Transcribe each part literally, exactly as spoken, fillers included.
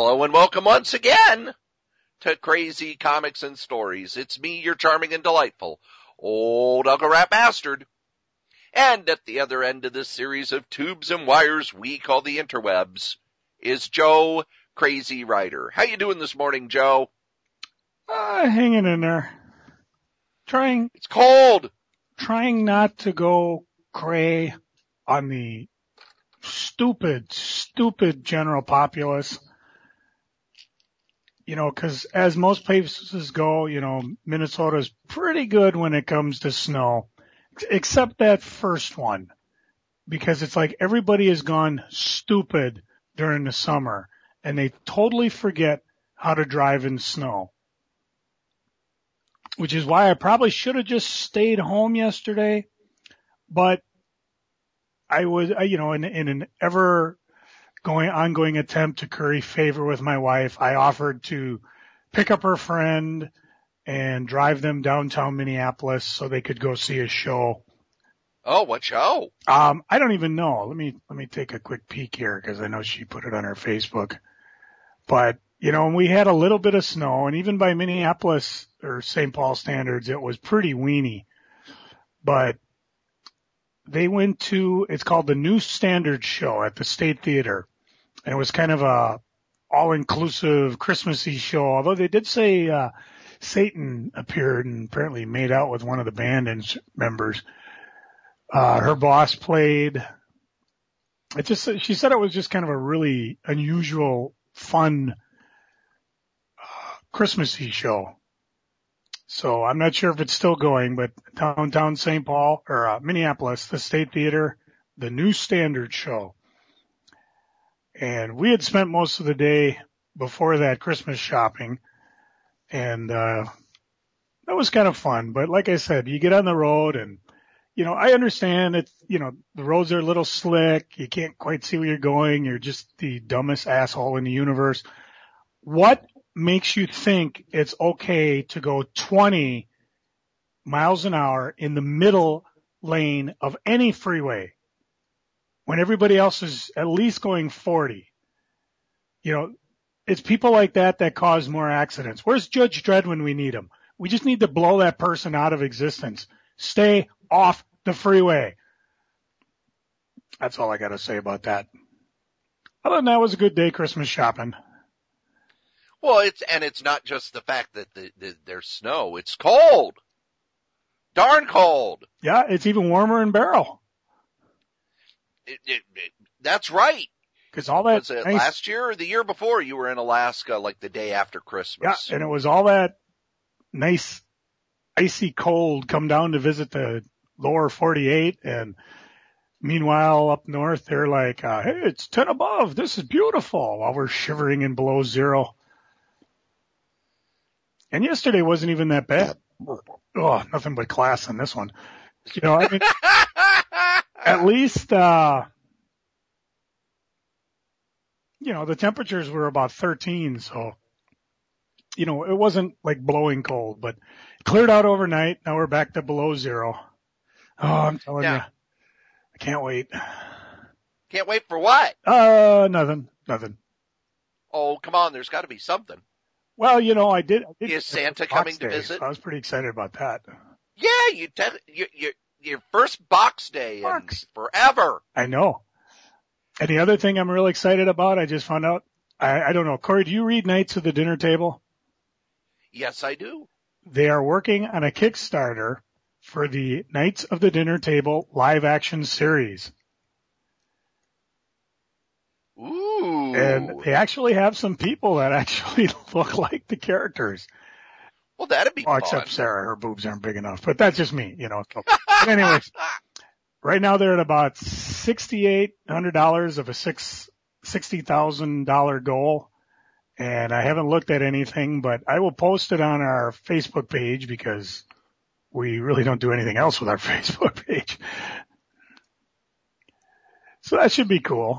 Hello and welcome once again to Crazy Comics and Stories. It's me, your charming and delightful old Uncle Rat Bastard. And at the other end of this series of tubes and wires we call the interwebs is Joe Crazy Rider. How you doing this morning, Joe? Uh, hanging in there. Trying. It's cold. Trying not to go cray on the stupid, stupid general populace. You know, because as most places go, you know, Minnesota's pretty good when it comes to snow, except that first one, because it's like everybody has gone stupid during the summer and they totally forget how to drive in snow, which is why I probably should have just stayed home yesterday. But I was, you know, in, in an ever going ongoing attempt to curry favor with my wife, I offered to pick up her friend and drive them downtown Minneapolis so they could go see a show. Oh, what show? Um, I don't even know. Let me let me take a quick peek here because I know she put it on her Facebook. But you know, we had a little bit of snow, and even by Minneapolis or Saint Paul standards, it was pretty weeny. But they went to, it's called the New Standard Show at the State Theater. And it was kind of a all-inclusive Christmassy show, although they did say uh, Satan appeared and apparently made out with one of the band ins- members. Uh, her boss played. It just, she said it was just kind of a really unusual, fun uh, Christmassy show. So I'm not sure if it's still going, but downtown Saint Paul or uh, Minneapolis, the State Theater, the New Standard Show. And we had spent most of the day before that Christmas shopping, and uh that was kind of fun. But like I said, you get on the road and, you know, I understand it, you know, the roads are a little slick. You can't quite see where you're going. You're just the dumbest asshole in the universe. What makes you think it's okay to go twenty miles an hour in the middle lane of any freeway when everybody else is at least going forty? You know, it's people like that that cause more accidents. Where's Judge Dredd when we need him? We just need to blow that person out of existence. Stay off the freeway. That's all I got to say about that. Other than that, it was a good day Christmas shopping. Well, it's, and it's not just the fact that the, the, there's snow. It's cold. Darn cold. Yeah, it's even warmer in Barrow. It, it, it, that's right. Because all that was it nice, last year or the year before you were in Alaska, like the day after Christmas? Yeah, and it was all that nice, icy cold come down to visit the lower forty-eight. And meanwhile, up north, they're like, uh, hey, it's ten above. This is beautiful. While we're shivering in below zero. And yesterday wasn't even that bad. Oh, nothing but class on this one. You know, I mean, at least, uh, you know, the temperatures were about thirteen. So, you know, it wasn't like blowing cold, but cleared out overnight. Now we're back to below zero. Oh, I'm telling yeah. you, I can't wait. Can't wait for what? Uh, nothing, nothing. Oh, come on. There's got to be something. Well, you know, I did. I did Is Santa coming to visit? So I was pretty excited about that. Yeah, you te- you, you, your first box day Box. in forever. I know. And the other thing I'm really excited about, I just found out, I, I don't know, Corey, do you read Knights of the Dinner Table? Yes, I do. They are working on a Kickstarter for the Knights of the Dinner Table live action series. Ooh. And they actually have some people that actually look like the characters. Well, that'd be Oh, fun. except Sarah, her boobs aren't big enough, but that's just me, you know. But anyways, right now they're at about sixty-eight hundred dollars of a six, sixty thousand dollars goal. And I haven't looked at anything, but I will post it on our Facebook page because we really don't do anything else with our Facebook page. So that should be cool.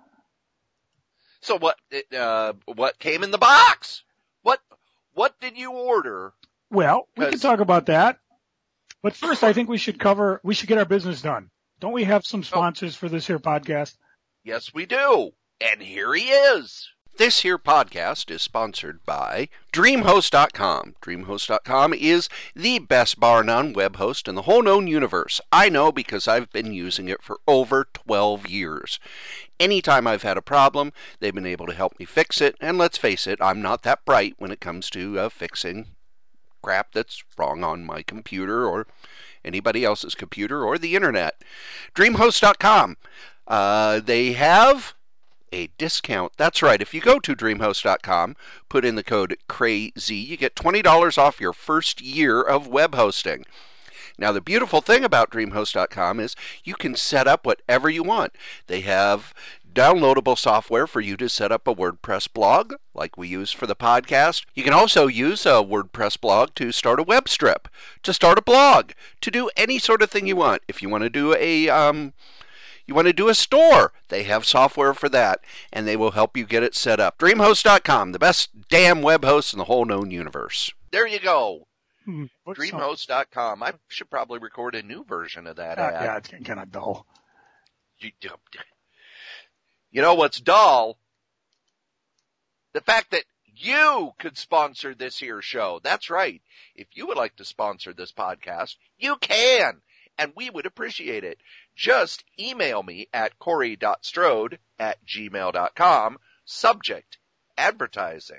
So what, uh, what came in the box? What, what did you order? Well, we can talk about that. But first, I think we should cover, we should get our business done. Don't we have some sponsors oh. for this here podcast? Yes, we do. And here he is. This here podcast is sponsored by DreamHost dot com. DreamHost dot com is the best bar none web host in the whole known universe. I know because I've been using it for over twelve years. Anytime I've had a problem, they've been able to help me fix it, and let's face it, I'm not that bright when it comes to uh, fixing crap that's wrong on my computer or anybody else's computer or the internet. DreamHost dot com. Uh, they have a discount. That's right. If you go to DreamHost dot com, put in the code CRAZY, you get twenty dollars off your first year of web hosting. Now, the beautiful thing about DreamHost dot com is you can set up whatever you want. They have downloadable software for you to set up a WordPress blog, like we use for the podcast. You can also use a WordPress blog to start a web strip, to start a blog, to do any sort of thing you want. If you want to do a um, You want to do a store? They have software for that, and they will help you get it set up. DreamHost dot com, the best damn web host in the whole known universe. There you go. Hmm, DreamHost dot com. I should probably record a new version of that uh, ad. Yeah, it's getting kind of dull. You, you know what's dull? The fact that you could sponsor this here show. That's right. If you would like to sponsor this podcast, you can. And we would appreciate it. Just email me at corey dot strode at gmail dot com. Subject, advertising.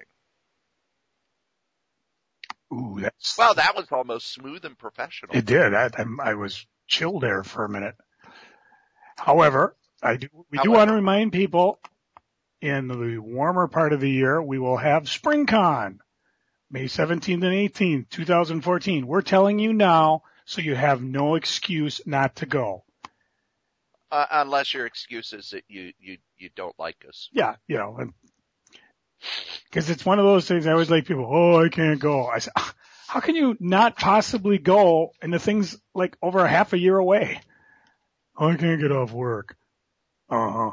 Ooh, that's... Well, that was almost smooth and professional. It did. I, I'm- I was chilled there for a minute. However, I do, we do However. want to remind people in the warmer part of the year, we will have SpringCon, May seventeenth and eighteenth, twenty fourteen. We're telling you now, so you have no excuse not to go. Uh, unless your excuse is that you, you, you don't like us. Yeah, you know, because it's one of those things I always like people, oh, I can't go. I say, how can you not possibly go? And the thing's like over a half a year away. Oh, I can't get off work. Uh-huh.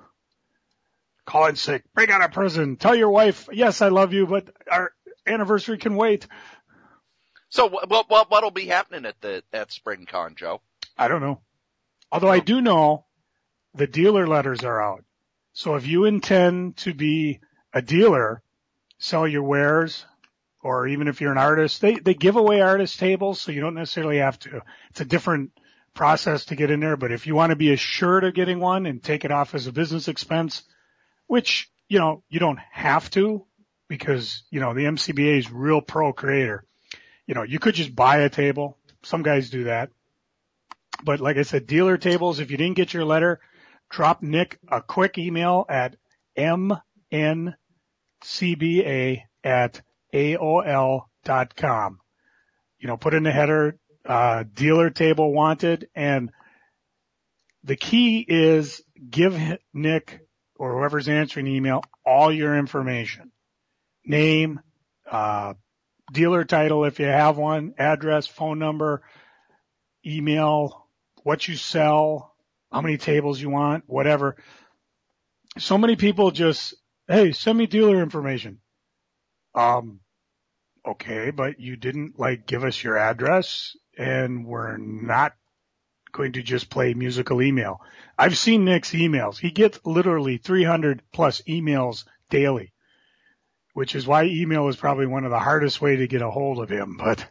Call in sick. Break out of prison. Tell your wife, yes, I love you, but our anniversary can wait. So what, what, what'll be happening at the, at SpringCon, Joe? I don't know. Although I do know the dealer letters are out. So if you intend to be a dealer, sell your wares, or even if you're an artist, they, they give away artist tables, so you don't necessarily have to. It's a different process to get in there, but if you want to be assured of getting one and take it off as a business expense, which, you know, you don't have to because, you know, the M C B A is real pro creator. You know, you could just buy a table. Some guys do that. But like I said, dealer tables, if you didn't get your letter, drop Nick a quick email at m n c b a at a o l dot com. You know, put in the header, uh, dealer table wanted. And the key is give Nick or whoever's answering the email all your information. Name, uh, dealer title if you have one, address, phone number, email, what you sell, how many tables you want, whatever. So many people just, hey, send me dealer information. Um, okay, but you didn't like give us your address and we're not going to just play musical email. I've seen Nick's emails. He gets literally three hundred plus emails daily, which is why email is probably one of the hardest way to get a hold of him, but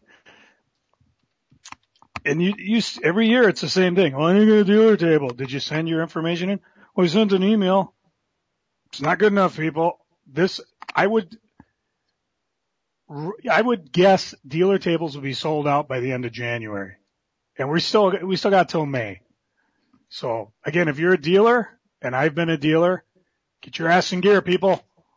and you, you, every year it's the same thing. Well, I need a dealer table. Did you send your information in? Well, I sent an email. It's not good enough, people. This, I would, I would guess dealer tables will be sold out by the end of January. And we still, we still got till May. So again, if you're a dealer, and I've been a dealer, get your ass in gear, people.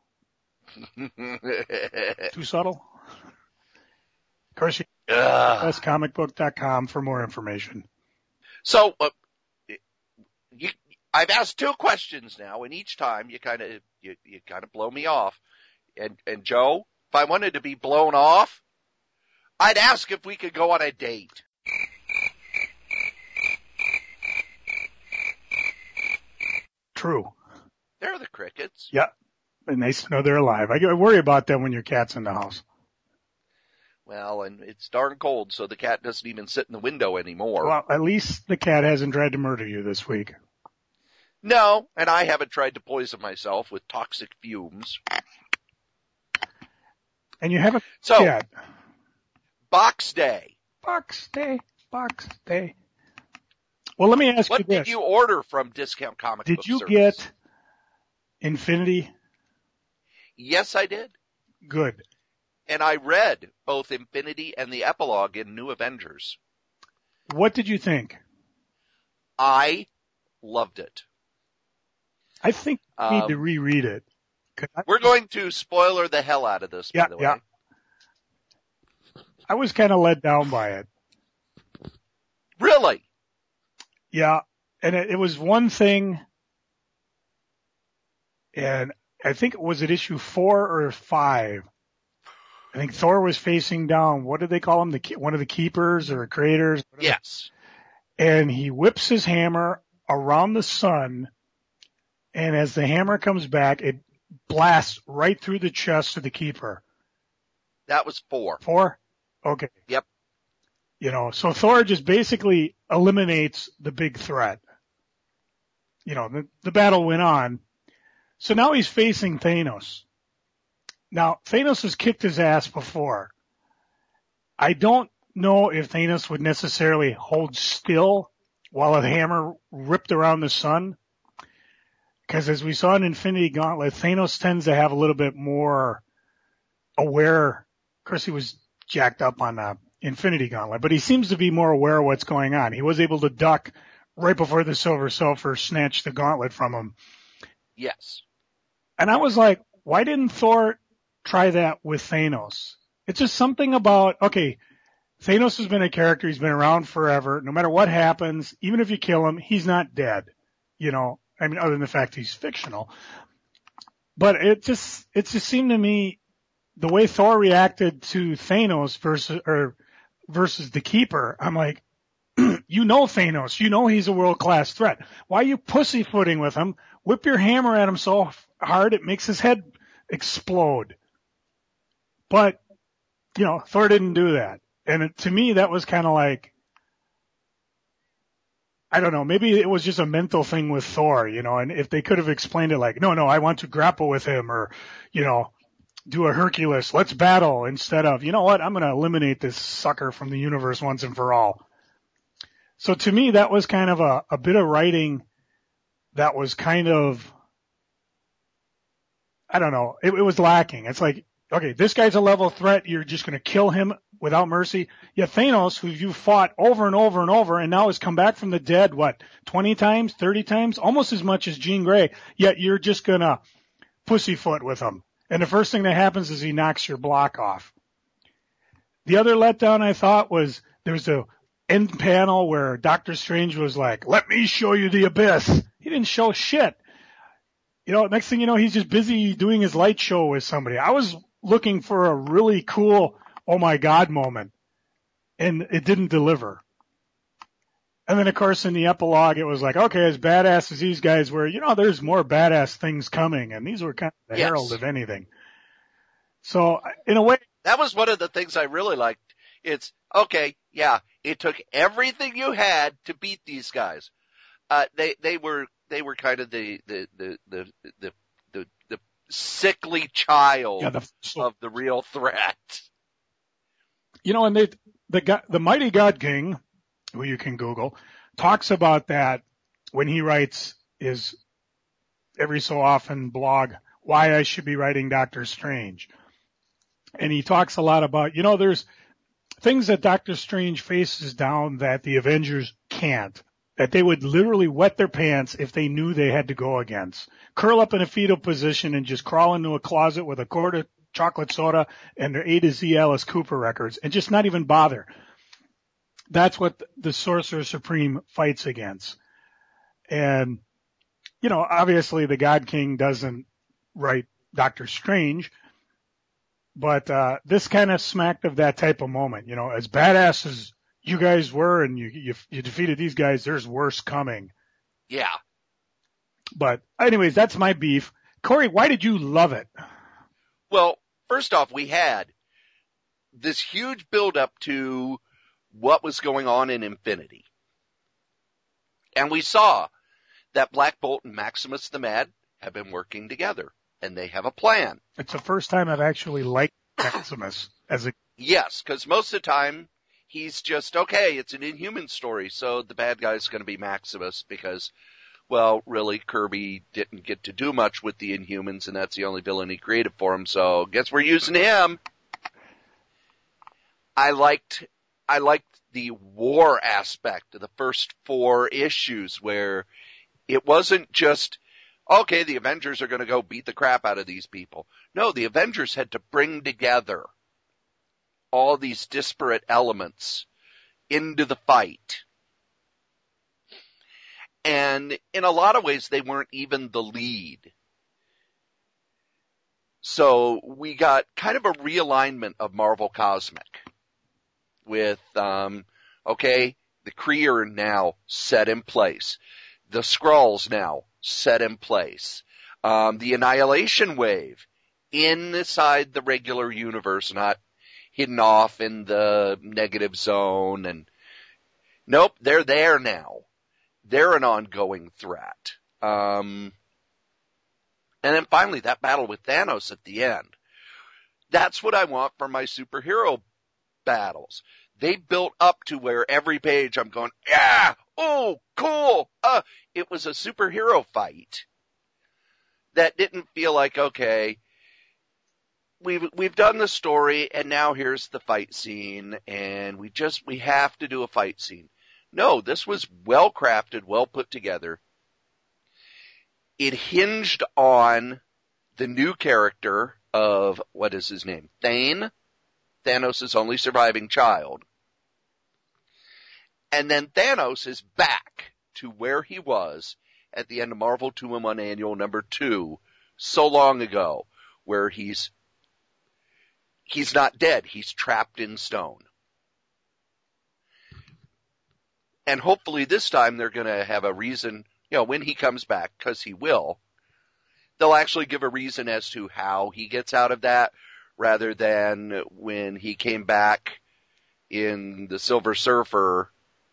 Too subtle? Of course, you best comic book dot com for more information. So, uh, you, I've asked two questions now, and each time you kind of you, you kind of blow me off. And and Joe, if I wanted to be blown off, I'd ask if we could go on a date. True. They're the crickets. Yeah. And nice to know they're alive. I worry about them when your cat's in the house. Well, and it's darn cold, so the cat doesn't even sit in the window anymore. Well, at least the cat hasn't tried to murder you this week. No, and I haven't tried to poison myself with toxic fumes. And you haven't So, yet. Box Day. Box Day, Box Day. Well, let me ask What you this. did you order from Discount Comic Did Book you Service? get Infinity? Yes, I did. Good. And I read both Infinity and the epilogue in New Avengers. What did you think? I loved it. I think you Um, need to reread it. 'Cause I, We're going to spoiler the hell out of this, Yeah, by the way. yeah. I was kind of let down by it. Really? Yeah. And it, it was one thing, and I think it was at issue four or five. I think Thor was facing down. What did they call him? The ke- one of the keepers or creators? Yes. And he whips his hammer around the sun, and as the hammer comes back, it blasts right through the chest of the keeper. That was four. Four? Okay. Yep. You know, so Thor just basically eliminates the big threat. You know, the, the battle went on. So now he's facing Thanos. Now, Thanos has kicked his ass before. I don't know if Thanos would necessarily hold still while a hammer ripped around the sun. Because as we saw in Infinity Gauntlet, Thanos tends to have a little bit more aware. Of course, he was jacked up on uh, Infinity Gauntlet, but he seems to be more aware of what's going on. He was able to duck right before the Silver Surfer snatched the gauntlet from him. Yes. And I was like, why didn't Thor try that with Thanos? It's just something about, okay, Thanos has been a character. He's been around forever. No matter what happens, even if you kill him, he's not dead. You know, I mean, other than the fact he's fictional. But it just, it just seemed to me the way Thor reacted to Thanos versus, or versus the Keeper, I'm like, you know Thanos, you know he's a world-class threat. Why are you pussyfooting with him? Whip your hammer at him so hard it makes his head explode. But, you know, Thor didn't do that. And it, to me, that was kind of like, I don't know, maybe it was just a mental thing with Thor, you know, and if they could have explained it like, no, no, I want to grapple with him, or, you know, do a Hercules, let's battle, instead of, you know what, I'm going to eliminate this sucker from the universe once and for all. So to me, that was kind of a, a bit of writing that was kind of, I don't know, it, it was lacking. It's like, okay, this guy's a level threat, you're just going to kill him without mercy. Yet Thanos, who you fought over and over and over, and now has come back from the dead, what, twenty times, thirty times, almost as much as Jean Grey, yet you're just going to pussyfoot with him. And the first thing that happens is he knocks your block off. The other letdown I thought was there's a end panel where Doctor Strange was like, let me show you the abyss. He didn't show shit. You know, next thing you know, he's just busy doing his light show with somebody. I was looking for a really cool, oh my God moment, and it didn't deliver. And then, of course, in the epilogue, it was like, okay, as badass as these guys were, you know, there's more badass things coming, and these were kind of the Yes. herald of anything. So, in a way, That was one of the things I really liked. It's, okay, yeah, it took everything you had to beat these guys. Uh, they, they were, they were kind of the, the, the, the, the, the, the sickly child yeah, the, so, of the real threat. you know, and they, the God, the Mighty God King, who you can Google, talks about that when he writes his every so often blog, Why I Should Be Writing Doctor Strange. And he talks a lot about, you know, there's things that Doctor Strange faces down that the Avengers can't, that they would literally wet their pants if they knew they had to go against. Curl up in a fetal position and just crawl into a closet with a quart of chocolate soda and their A to Z Alice Cooper records and just not even bother. That's what the Sorcerer Supreme fights against. And, you know, obviously the God King doesn't write Doctor Strange, but uh this kind of smacked of that type of moment. You know, as badass as you guys were and you, you, you defeated these guys, there's worse coming. Yeah. But anyways, that's my beef. Corey, why did you love it? Well, first off, we had this huge build-up to what was going on in Infinity. And we saw that Black Bolt and Maximus the Mad have been working together, and they have a plan. It's the first time I've actually liked Maximus as a... Yes, because most of the time, he's just, okay, it's an Inhuman story, so the bad guy's going to be Maximus because, well, really, Kirby didn't get to do much with the Inhumans, and that's the only villain he created for him, so guess we're using him. I liked, I liked the war aspect of the first four issues where it wasn't just, okay, the Avengers are going to go beat the crap out of these people. No, the Avengers had to bring together all these disparate elements into the fight. And in a lot of ways, they weren't even the lead. So we got kind of a realignment of Marvel Cosmic with, um, okay, the Kree are now set in place. The Skrulls now set in place. Um, the Annihilation Wave inside the regular universe, not hidden off in the negative zone. And nope, they're there now. They're an ongoing threat. Um, and then finally, that battle with Thanos at the end. That's what I want for my superhero battles. They built up to where every page I'm going, yeah, oh, cool. Uh, it was a superhero fight that didn't feel like, okay, we've, we've done the story and now here's the fight scene and we just, we have to do a fight scene. No, this was well crafted, well put together. It hinged on the new character of, what is his name? Thane? Thanos' only surviving child. And then Thanos is back to where he was at the end of Marvel two in one Annual number two so long ago, where he's he's not dead, he's trapped in stone. And hopefully this time they're going to have a reason, you know, when he comes back, because he will, they'll actually give a reason as to how he gets out of that, rather than when he came back in the Silver Surfer,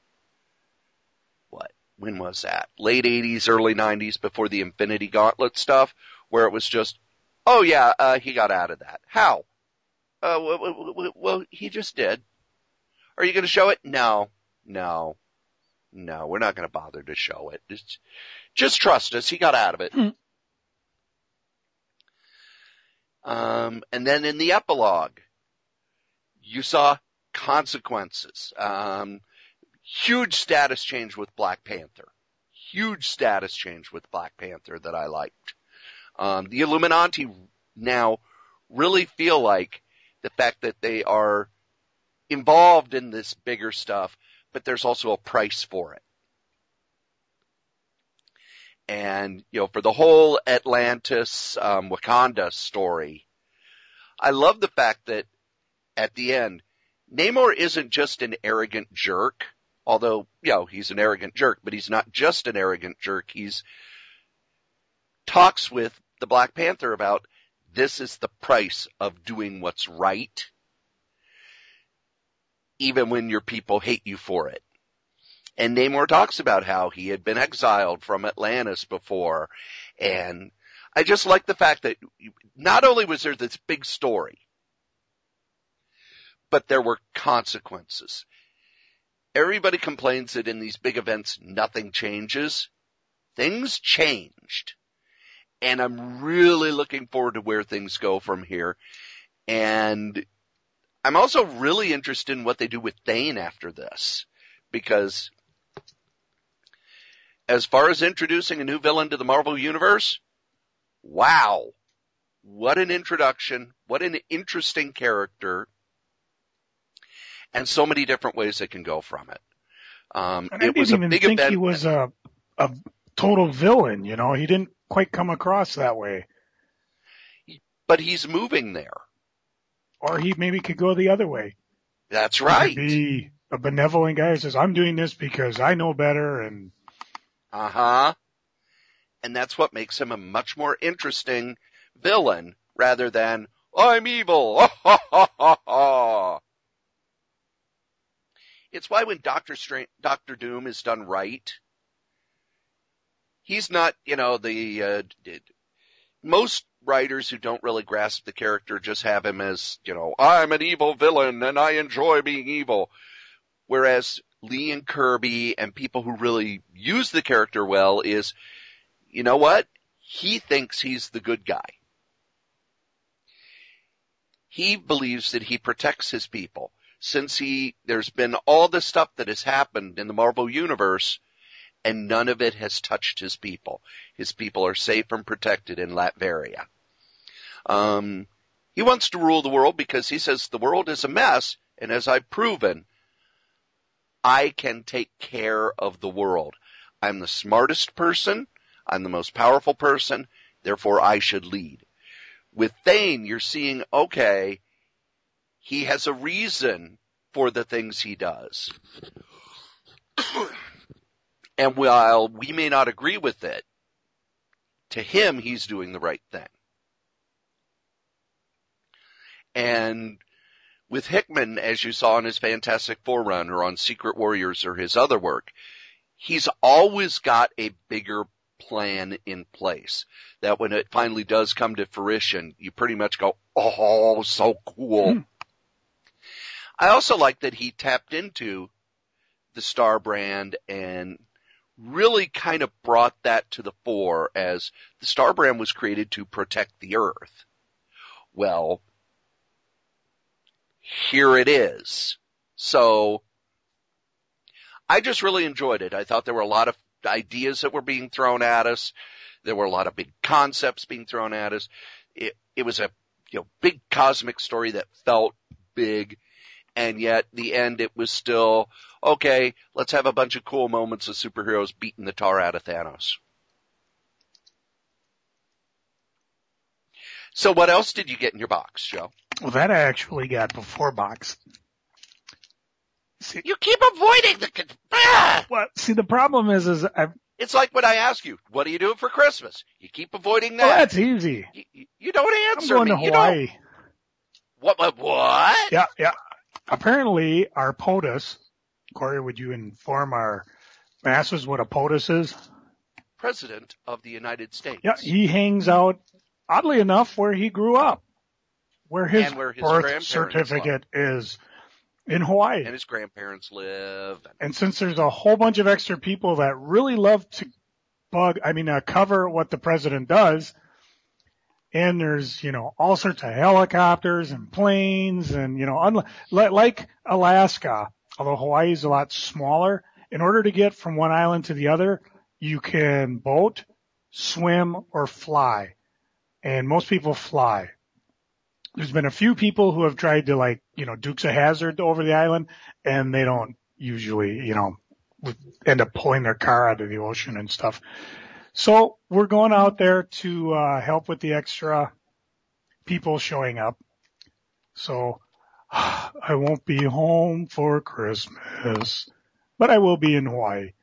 what, when was that? Late eighties, early nineties, before the Infinity Gauntlet stuff, where it was just, oh yeah, uh, he got out of that. How? Uh, w- w- w- well, he just did. Are you going to show it? No, no, no, we're not going to bother to show it. Just, just trust us, he got out of it. Hmm. Um, and then in the epilogue, you saw consequences. Um, huge status change with Black Panther. Huge status change with Black Panther that I liked. Um, the Illuminati now really feel like the fact that they are involved in this bigger stuff, but there's also a price for it. And, you know, for the whole Atlantis, um, Wakanda story, I love the fact that at the end, Namor isn't just an arrogant jerk, although, you know, he's an arrogant jerk, but he's not just an arrogant jerk. He's talks with the Black Panther about this is the price of doing what's right, even when your people hate you for it. And Namor talks about how he had been exiled from Atlantis before. And I just like the fact that not only was there this big story, but there were consequences. Everybody complains that in these big events, nothing changes. Things changed. And I'm really looking forward to where things go from here. And I'm also really interested in what they do with Thane after this, because as far as introducing a new villain to the Marvel Universe, wow, what an introduction, what an interesting character, and so many different ways they can go from it. Um, and I it didn't was a even big think event. he was a, a total villain, you know, he didn't quite come across that way. But he's moving there. Or he maybe could go the other way. That's He right. could be a benevolent guy who says, I'm doing this because I know better, and Uh-huh. And that's what makes him a much more interesting villain rather than, I'm evil. It's why when Doctor Strange, Doctor Doom is done right, he's not, you know, the, uh, most writers who don't really grasp the character just have him as, you know, I'm an evil villain and I enjoy being evil. Whereas Lee and Kirby and people who really use the character well is, you know what? He thinks he's the good guy. He believes that he protects his people. Since he, there's been all the stuff that has happened in the Marvel Universe, and none of it has touched his people. His people are safe and protected in Latveria. Um, he wants to rule the world because he says the world is a mess, and as I've proven, I can take care of the world. I'm the smartest person. I'm the most powerful person. Therefore, I should lead. With Thane, you're seeing, okay, he has a reason for the things he does. And while we may not agree with it, to him, he's doing the right thing. And with Hickman, as you saw in his Fantastic Four run or on Secret Warriors or his other work, he's always got a bigger plan in place that when it finally does come to fruition, you pretty much go, oh, so cool. Mm. I also like that he tapped into the Star brand and really kind of brought that to the fore as the Star brand was created to protect the Earth. Well, here it is. So I just really enjoyed it. I thought there were a lot of ideas that were being thrown at us. There were a lot of big concepts being thrown at us. It, it was a, you know, big cosmic story that felt big, and yet the end it was still, okay, let's have a bunch of cool moments of superheroes beating the tar out of Thanos. So what else did you get in your box, Joe? Well, that I actually got before box. See, you keep avoiding the. Ah! Well, see, the problem is, is I've. It's like when I ask you, "What are you doing for Christmas?" You keep avoiding that. Oh, that's easy. You, you don't answer I'm going me. to Hawaii. You don't. What? What? What? Yeah, yeah. Apparently, our POTUS. Corey, would you inform our masses what a POTUS is? President of the United States. Yeah, he hangs out, oddly enough, where he grew up, where his, and where his birth certificate live. is. In Hawaii. And his grandparents live. And since there's a whole bunch of extra people that really love to bug, I mean, uh, cover what the president does, and there's, you know, all sorts of helicopters and planes and, you know, unlike, like Alaska, although Hawaii is a lot smaller, in order to get from one island to the other, you can boat, swim, or fly. And most people fly. There's been a few people who have tried to, like, you know, Dukes of Hazzard over the island, and they don't usually, you know, end up pulling their car out of the ocean and stuff. So we're going out there to uh help with the extra people showing up. So I won't be home for Christmas, but I will be in Hawaii.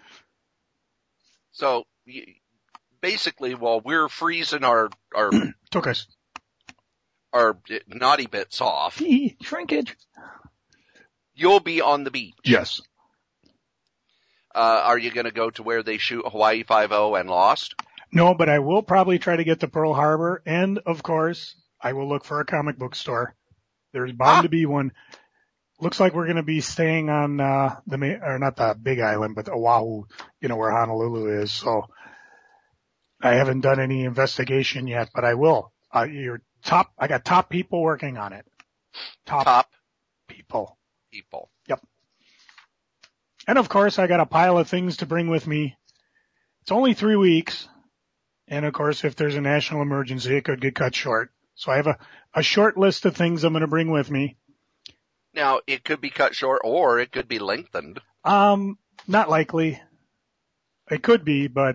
So basically, while we're freezing our our took us. our naughty bits off. Shrinkage. You'll be on the beach. Yes. Uh, are you going to go to where they shoot Hawaii Five-O and Lost? No, but I will probably try to get to Pearl Harbor. And, of course, I will look for a comic book store. There's bound ah. to be one. Looks like we're going to be staying on, uh, the, or not the big island, but Oahu, you know, where Honolulu is. So I haven't done any investigation yet, but I will. Uh, you're Top, I got top people working on it. Top, top people. People. Yep. And of course, I got a pile of things to bring with me. It's only three weeks. And of course, if there's a national emergency, it could get cut short. So I have a, a short list of things I'm going to bring with me. Now, it could be cut short or it could be lengthened. Um, not likely. It could be, but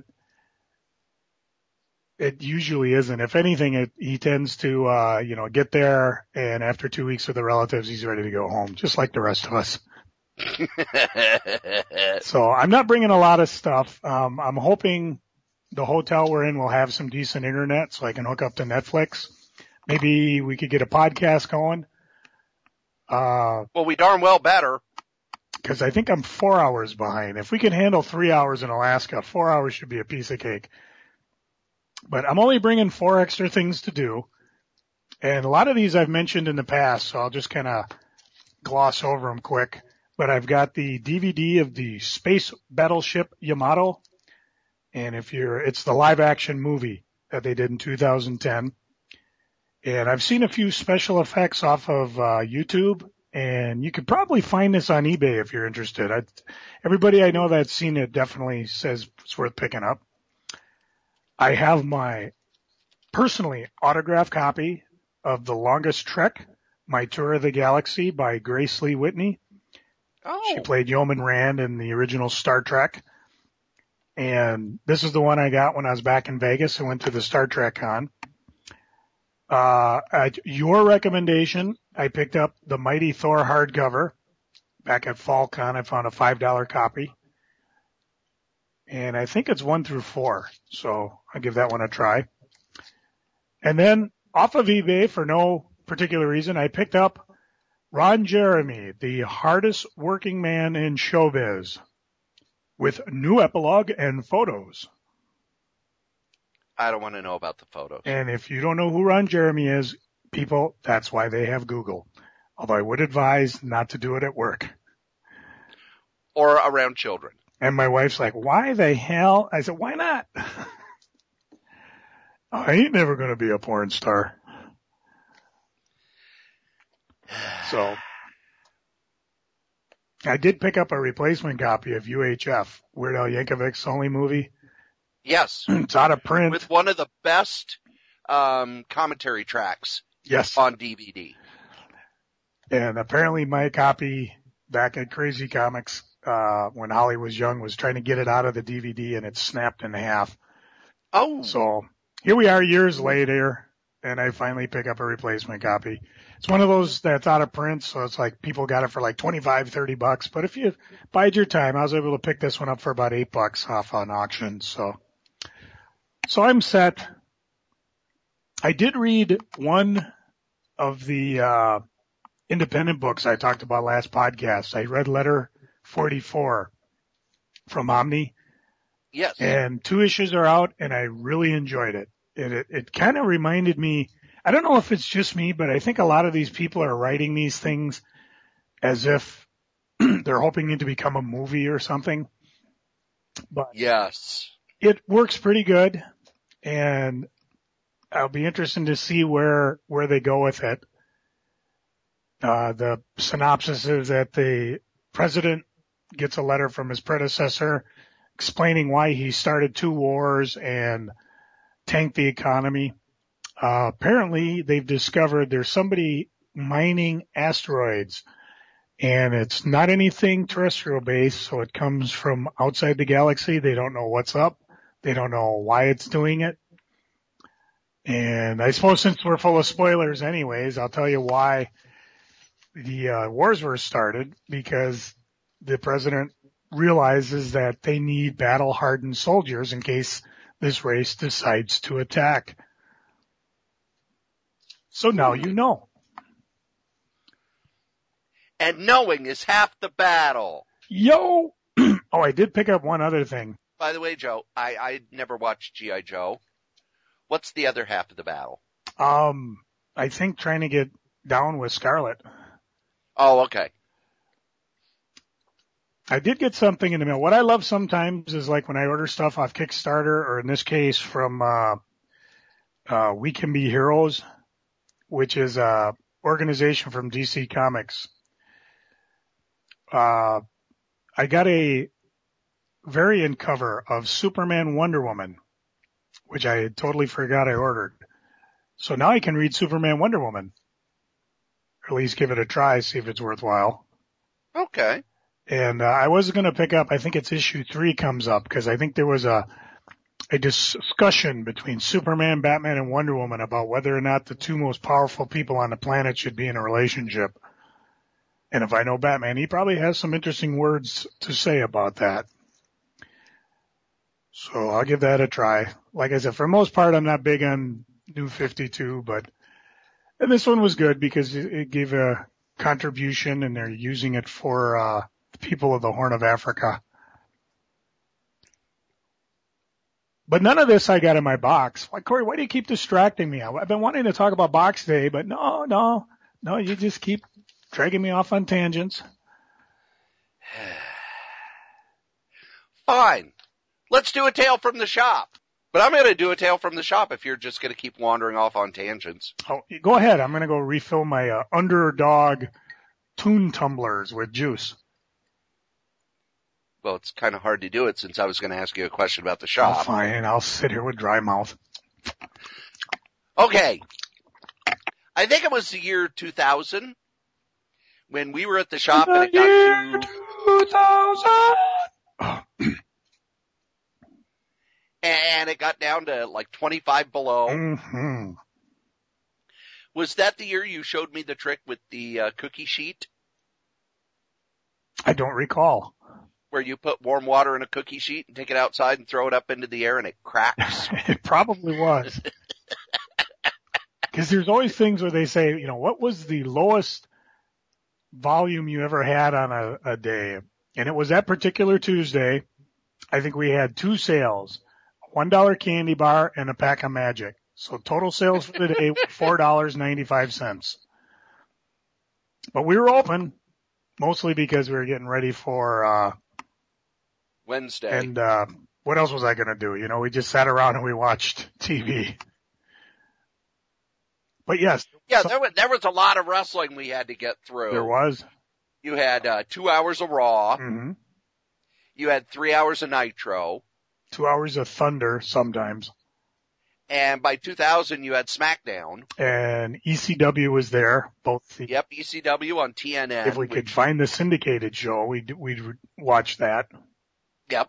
it usually isn't. If anything, it, he tends to, uh, you know, get there, and after two weeks with the relatives, he's ready to go home, just like the rest of us. So I'm not bringing a lot of stuff. Um, I'm hoping the hotel we're in will have some decent internet so I can hook up to Netflix. Maybe we could get a podcast going. Uh, well, we darn well better. because I think I'm four hours behind. If we can handle three hours in Alaska, four hours should be a piece of cake. But I'm only bringing four extra things to do. And a lot of these I've mentioned in the past, so I'll just kind of gloss over them quick. But I've got the D V D of the Space Battleship Yamato. And if you're, it's the live action movie that they did in two thousand ten. And I've seen a few special effects off of uh, YouTube, and you could probably find this on eBay if you're interested. I, everybody I know that's seen it definitely says it's worth picking up. I have my personally autographed copy of The Longest Trek, My Tour of the Galaxy by Grace Lee Whitney. Oh. She played Yeoman Rand in the original Star Trek. And this is the one I got when I was back in Vegas. I went to the Star Trek Con. Uh, at your recommendation, I picked up the Mighty Thor hardcover. Back at FallCon, I found a five dollar copy. And I think it's one through four. So I'll give that one a try. And then off of eBay, for no particular reason, I picked up Ron Jeremy, the hardest working man in showbiz, with new epilogue and photos. I don't want to know about the photos. And if you don't know who Ron Jeremy is, people, that's why they have Google. Although I would advise not to do it at work. Or around children. And my wife's like, why the hell? I said, why not? I ain't never going to be a porn star. So I did pick up a replacement copy of U H F, Weird Al Yankovic's only movie. Yes. It's out of print. With one of the best um, commentary tracks yes. on D V D. And apparently my copy back at Crazy Comics, uh, when Holly was young, was trying to get it out of the D V D and it snapped in half. Oh. So here we are years later, and I finally pick up a replacement copy. It's one of those that's out of print, so it's like people got it for like twenty-five, thirty bucks. But if you bide your time, I was able to pick this one up for about eight bucks off on auction. So, so I'm set. I did read one of the, uh, independent books I talked about last podcast. I read Letter forty-four from Omni. Yes. And two issues are out, and I really enjoyed it. It, it, it kind of reminded me, I don't know if it's just me, but I think a lot of these people are writing these things as if they're hoping it to become a movie or something. But yes, it works pretty good, and I'll be interested to see where, where they go with it. Uh, the synopsis is that the president gets a letter from his predecessor explaining why he started two wars and tanked the economy. Uh, apparently they've discovered there's somebody mining asteroids, and it's not anything terrestrial based, so it comes from outside the galaxy. They don't know what's up. They don't know why it's doing it. And I suppose since we're full of spoilers anyways, I'll tell you why the uh, wars were started, because the president realizes that they need battle-hardened soldiers in case this race decides to attack. So now you know. And knowing is half the battle. Yo! Oh, I did pick up one other thing. By the way, Joe, I, I never watched G I. Joe. What's the other half of the battle? Um, I think trying to get down with Scarlet. Oh, okay. I did get something in the mail. What I love sometimes is like when I order stuff off Kickstarter, or in this case from uh, uh, We Can Be Heroes, which is a organization from D C Comics. Uh, I got a variant cover of Superman Wonder Woman, which I totally forgot I ordered. So now I can read Superman Wonder Woman. Or at least give it a try, see if it's worthwhile. Okay. And uh, I was going to pick up, I think it's issue three comes up, because I think there was a a discussion between Superman, Batman, and Wonder Woman about whether or not the two most powerful people on the planet should be in a relationship. And if I know Batman, he probably has some interesting words to say about that. So I'll give that a try. Like I said, for the most part, I'm not big on New fifty-two, but and this one was good because it gave a contribution, and they're using it for uh people of the Horn of Africa. But none of this I got in my box. Why, Corey, why do you keep distracting me? I've been wanting to talk about box day, but no, no, no, you just keep dragging me off on tangents. Fine. Let's do a tale from the shop. But I'm going to do a tale from the shop if you're just going to keep wandering off on tangents. Oh, go ahead. I'm going to go refill my uh, Underdog Toon tumblers with juice. Well, it's kind of hard to do it since I was going to ask you a question about the Oh, shop. fine. I'll sit here with dry mouth. Okay. I think it was the year two thousand when we were at the shop and it got to two thousand. and it got down to like twenty-five below. Mm-hmm. Was that the year you showed me the trick with the uh, cookie sheet I don't recall. where you put warm water in a cookie sheet and take it outside and throw it up into the air and it cracks? It probably was. Because there's always things where they say, you know, what was the lowest volume you ever had on a, a day? And it was that particular Tuesday. I think we had two sales, a one dollar candy bar and a pack of Magic. So total sales for the day were four dollars and ninety-five cents. But we were open mostly because we were getting ready for, uh, Wednesday. and, uh, what else was I going to do? You know, we just sat around and we watched T V. But yes. Yeah, so, there was, there was a lot of wrestling we had to get through. there was. You had uh, two hours of Raw. Mm-hmm. You had three hours of Nitro. Two hours of Thunder sometimes. And by two thousand, you had SmackDown. And E C W was there. Both. The, Yep, E C W on T N N. if we which, could find the syndicated show, we'd, we'd watch that. Yep.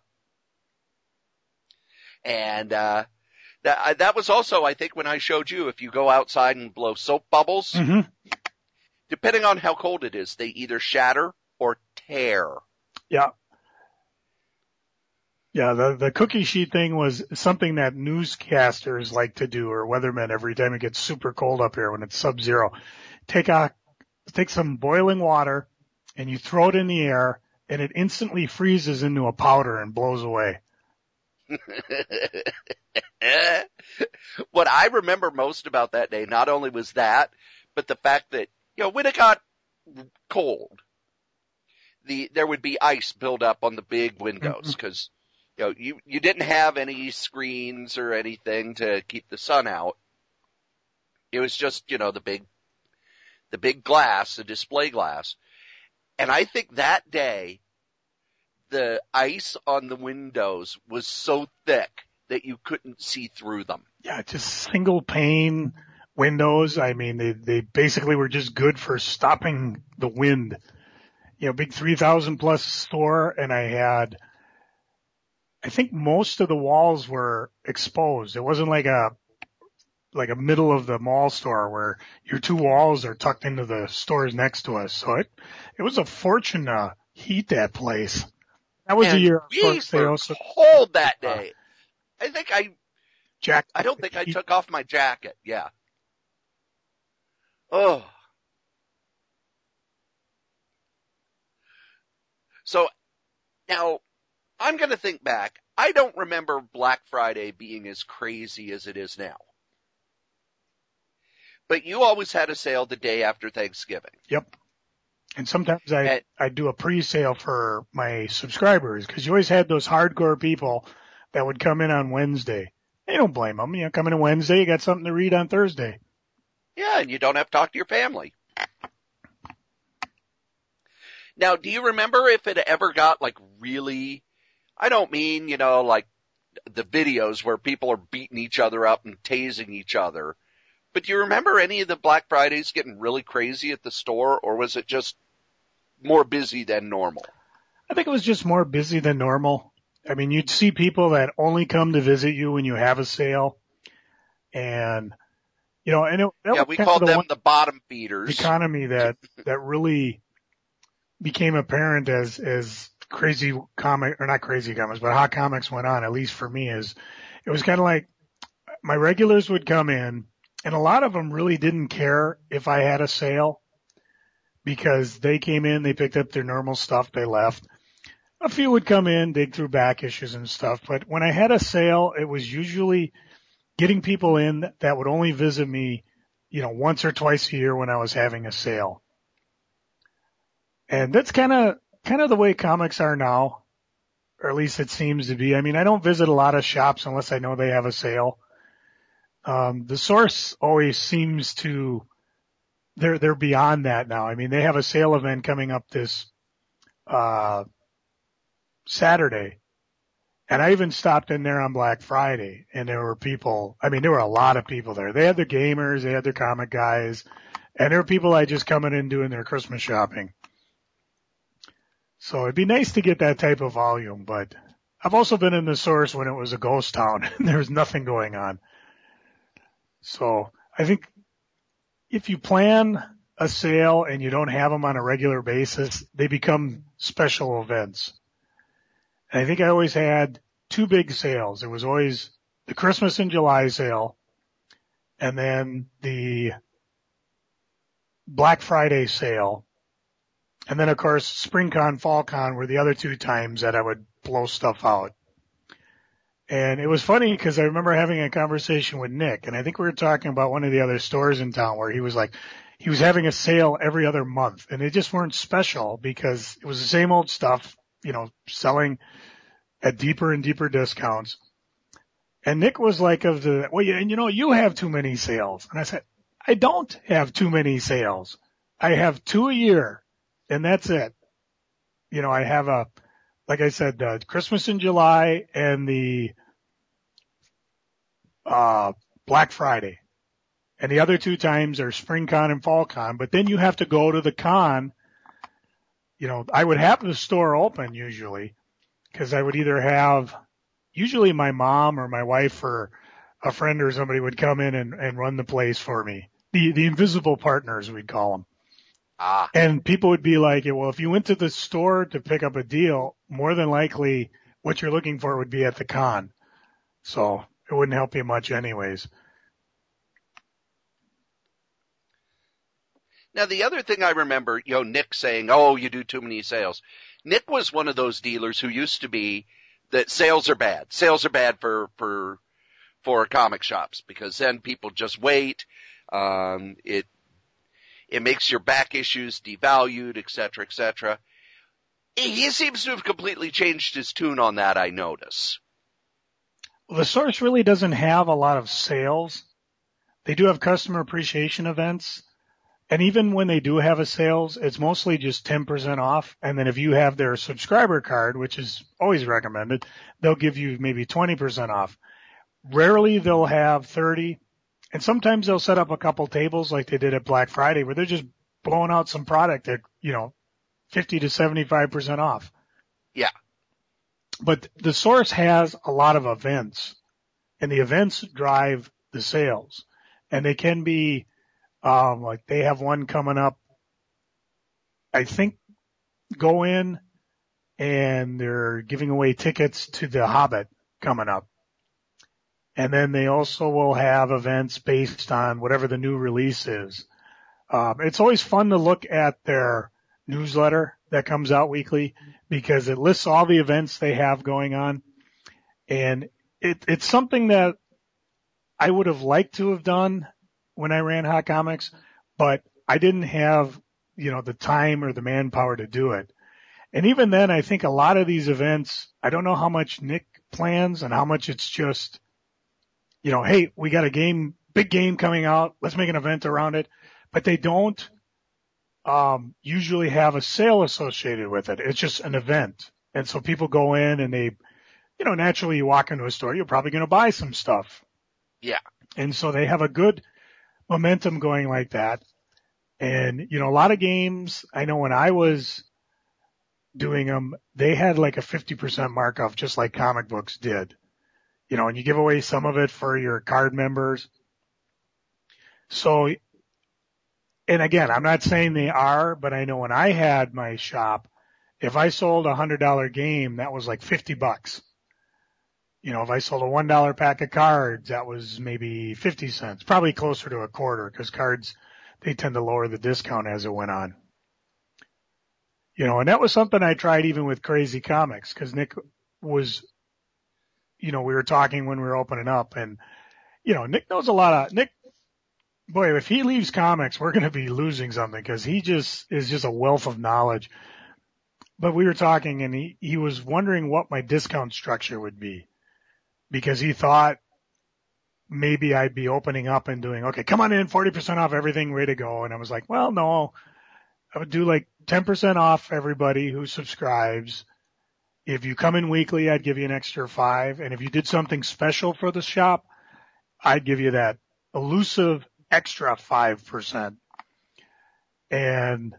And uh, that, that was also, I think, when I showed you, if you go outside and blow soap bubbles, Mm-hmm. depending on how cold it is, they either shatter or tear. Yeah. Yeah, the, the cookie sheet thing was something that newscasters like to do, or weathermen, every time it gets super cold up here when it's sub-zero. Take a, take some boiling water and you throw it in the air and it instantly freezes into a powder and blows away. What I remember most about that day, not only was that, but the fact that, you know, when it got cold, the, there would be ice build up on the big windows because, you know, you, you didn't have any screens or anything to keep the sun out. It was just, you know, the big, the big glass, the display glass. And I think that day, the ice on the windows was so thick that you couldn't see through them. Yeah, just single pane windows. I mean, they, they basically were just good for stopping the wind. You know, big three thousand plus store, and I had, I think most of the walls were exposed. It wasn't like a, like a middle of the mall store where your two walls are tucked into the stores next to us. So it, it was a fortune to heat that place. That was and the year. We course, they were also, cold that day. I think I, Jack, I don't think I took off my jacket. Yeah. Oh. So now I'm going to think back. I don't remember Black Friday being as crazy as it is now. But you always had a sale the day after Thanksgiving. Yep. And sometimes I, And- I do a pre-sale for my subscribers because you always had those hardcore people that would come in on Wednesday. You don't blame them. You know, come in on Wednesday, you got something to read on Thursday. Yeah, and you don't have to talk to your family. Now, do you remember if it ever got like really, I don't mean, you know, like the videos where people are beating each other up and tasing each other, but do you remember any of the Black Fridays getting really crazy at the store, or was it just more busy than normal? I think it was just more busy than normal. I mean, you'd see people that only come to visit you when you have a sale. And, you know, and it, that Yeah, was we kind called of the them one the bottom feeders. economy that, that really became apparent as, as crazy comic, or not crazy comics, but hot comics went on, at least for me, is it was kind of like my regulars would come in and a lot of them really didn't care if I had a sale because they came in, they picked up their normal stuff, they left. A few would come in, dig through back issues and stuff. But when I had a sale, it was usually getting people in that would only visit me, you know, once or twice a year when I was having a sale. And that's kind of, kind of the way comics are now, or at least it seems to be. I mean, I don't visit a lot of shops unless I know they have a sale. Um, the Source always seems to, they're, they're beyond that now. I mean, they have a sale event coming up this, uh, Saturday. And I even stopped in there on Black Friday, and there were people, I mean, there were a lot of people there. They had their gamers, they had their comic guys, and there were people like just coming in doing their Christmas shopping. So it'd be nice to get that type of volume, but I've also been in the Source when it was a ghost town and there was nothing going on. So I think if you plan a sale and you don't have them on a regular basis, they become special events. And I think I always had two big sales. It was always the Christmas in July sale and then the Black Friday sale. And then, of course, SpringCon, FallCon were the other two times that I would blow stuff out. And it was funny because I remember having a conversation with Nick, and I think we were talking about one of the other stores in town where he was like, he was having a sale every other month, and they just weren't special because it was the same old stuff, you know, selling at deeper and deeper discounts. And Nick was like of the, well, and you know, you have too many sales. And I said, I don't have too many sales. I have two a year, and that's it. You know, I have a, like I said, uh, Christmas in July and the uh Black Friday. And the other two times are SpringCon and FallCon. But then you have to go to the con. You know, I would have the store open usually because I would either have, usually my mom or my wife or a friend or somebody would come in and, and run the place for me. The, the invisible partners, we'd call them. Ah. And people would be like, well, if you went to the store to pick up a deal, more than likely what you're looking for would be at the con. So it wouldn't help you much anyways. Now, the other thing I remember, you know, Nick saying, oh, you do too many sales. Nick was one of those dealers who used to be that sales are bad. Sales are bad for, for, for comic shops because then people just wait. Um, it, it makes your back issues devalued, et cetera, et cetera. He seems to have completely changed his tune on that, I notice. Well, the Source really doesn't have a lot of sales. They do have customer appreciation events. And even when they do have a sales, it's mostly just ten percent off. And then if you have their subscriber card, which is always recommended, they'll give you maybe twenty percent off. Rarely they'll have thirty. And sometimes they'll set up a couple tables like they did at Black Friday where they're just blowing out some product at, you know, fifty to seventy-five percent off. Yeah. But the Source has a lot of events, and the events drive the sales. And they can be, um, like they have one coming up. I think go in and they're giving away tickets to The Hobbit coming up. And then they also will have events based on whatever the new release is. Um, it's always fun to look at their newsletter that comes out weekly because it lists all the events they have going on. And it, it's something that I would have liked to have done when I ran Hot Comics, but I didn't have, you know, the time or the manpower to do it. And even then, I think a lot of these events, I don't know how much Nick plans and how much it's just, you know, hey, we got a game, big game coming out. Let's make an event around it. But they don't um usually have a sale associated with it. It's just an event. And so people go in and they, you know, naturally you walk into a store, you're probably going to buy some stuff. Yeah. And so they have a good momentum going like that. And, you know, a lot of games, I know when I was doing them, they had like a fifty percent markup just like comic books did. You know, and you give away some of it for your card members. So, and again, I'm not saying they are, but I know when I had my shop, if I sold a one hundred dollars game, that was like fifty bucks. You know, if I sold a one dollar pack of cards, that was maybe fifty cents, probably closer to a quarter because cards, they tend to lower the discount as it went on. You know, and that was something I tried even with Crazy Comics, because Nick was, you know, we were talking when we were opening up, and, you know, Nick knows a lot of, Nick, boy, if he leaves comics, we're going to be losing something, because he just is just a wealth of knowledge. But we were talking, and he, he was wondering what my discount structure would be, because he thought maybe I'd be opening up and doing, okay, come on in, forty percent off everything, way to go. And I was like, well, no, I would do like ten percent off everybody who subscribes. If you come in weekly, I'd give you an extra five. And if you did something special for the shop, I'd give you that elusive extra five percent. And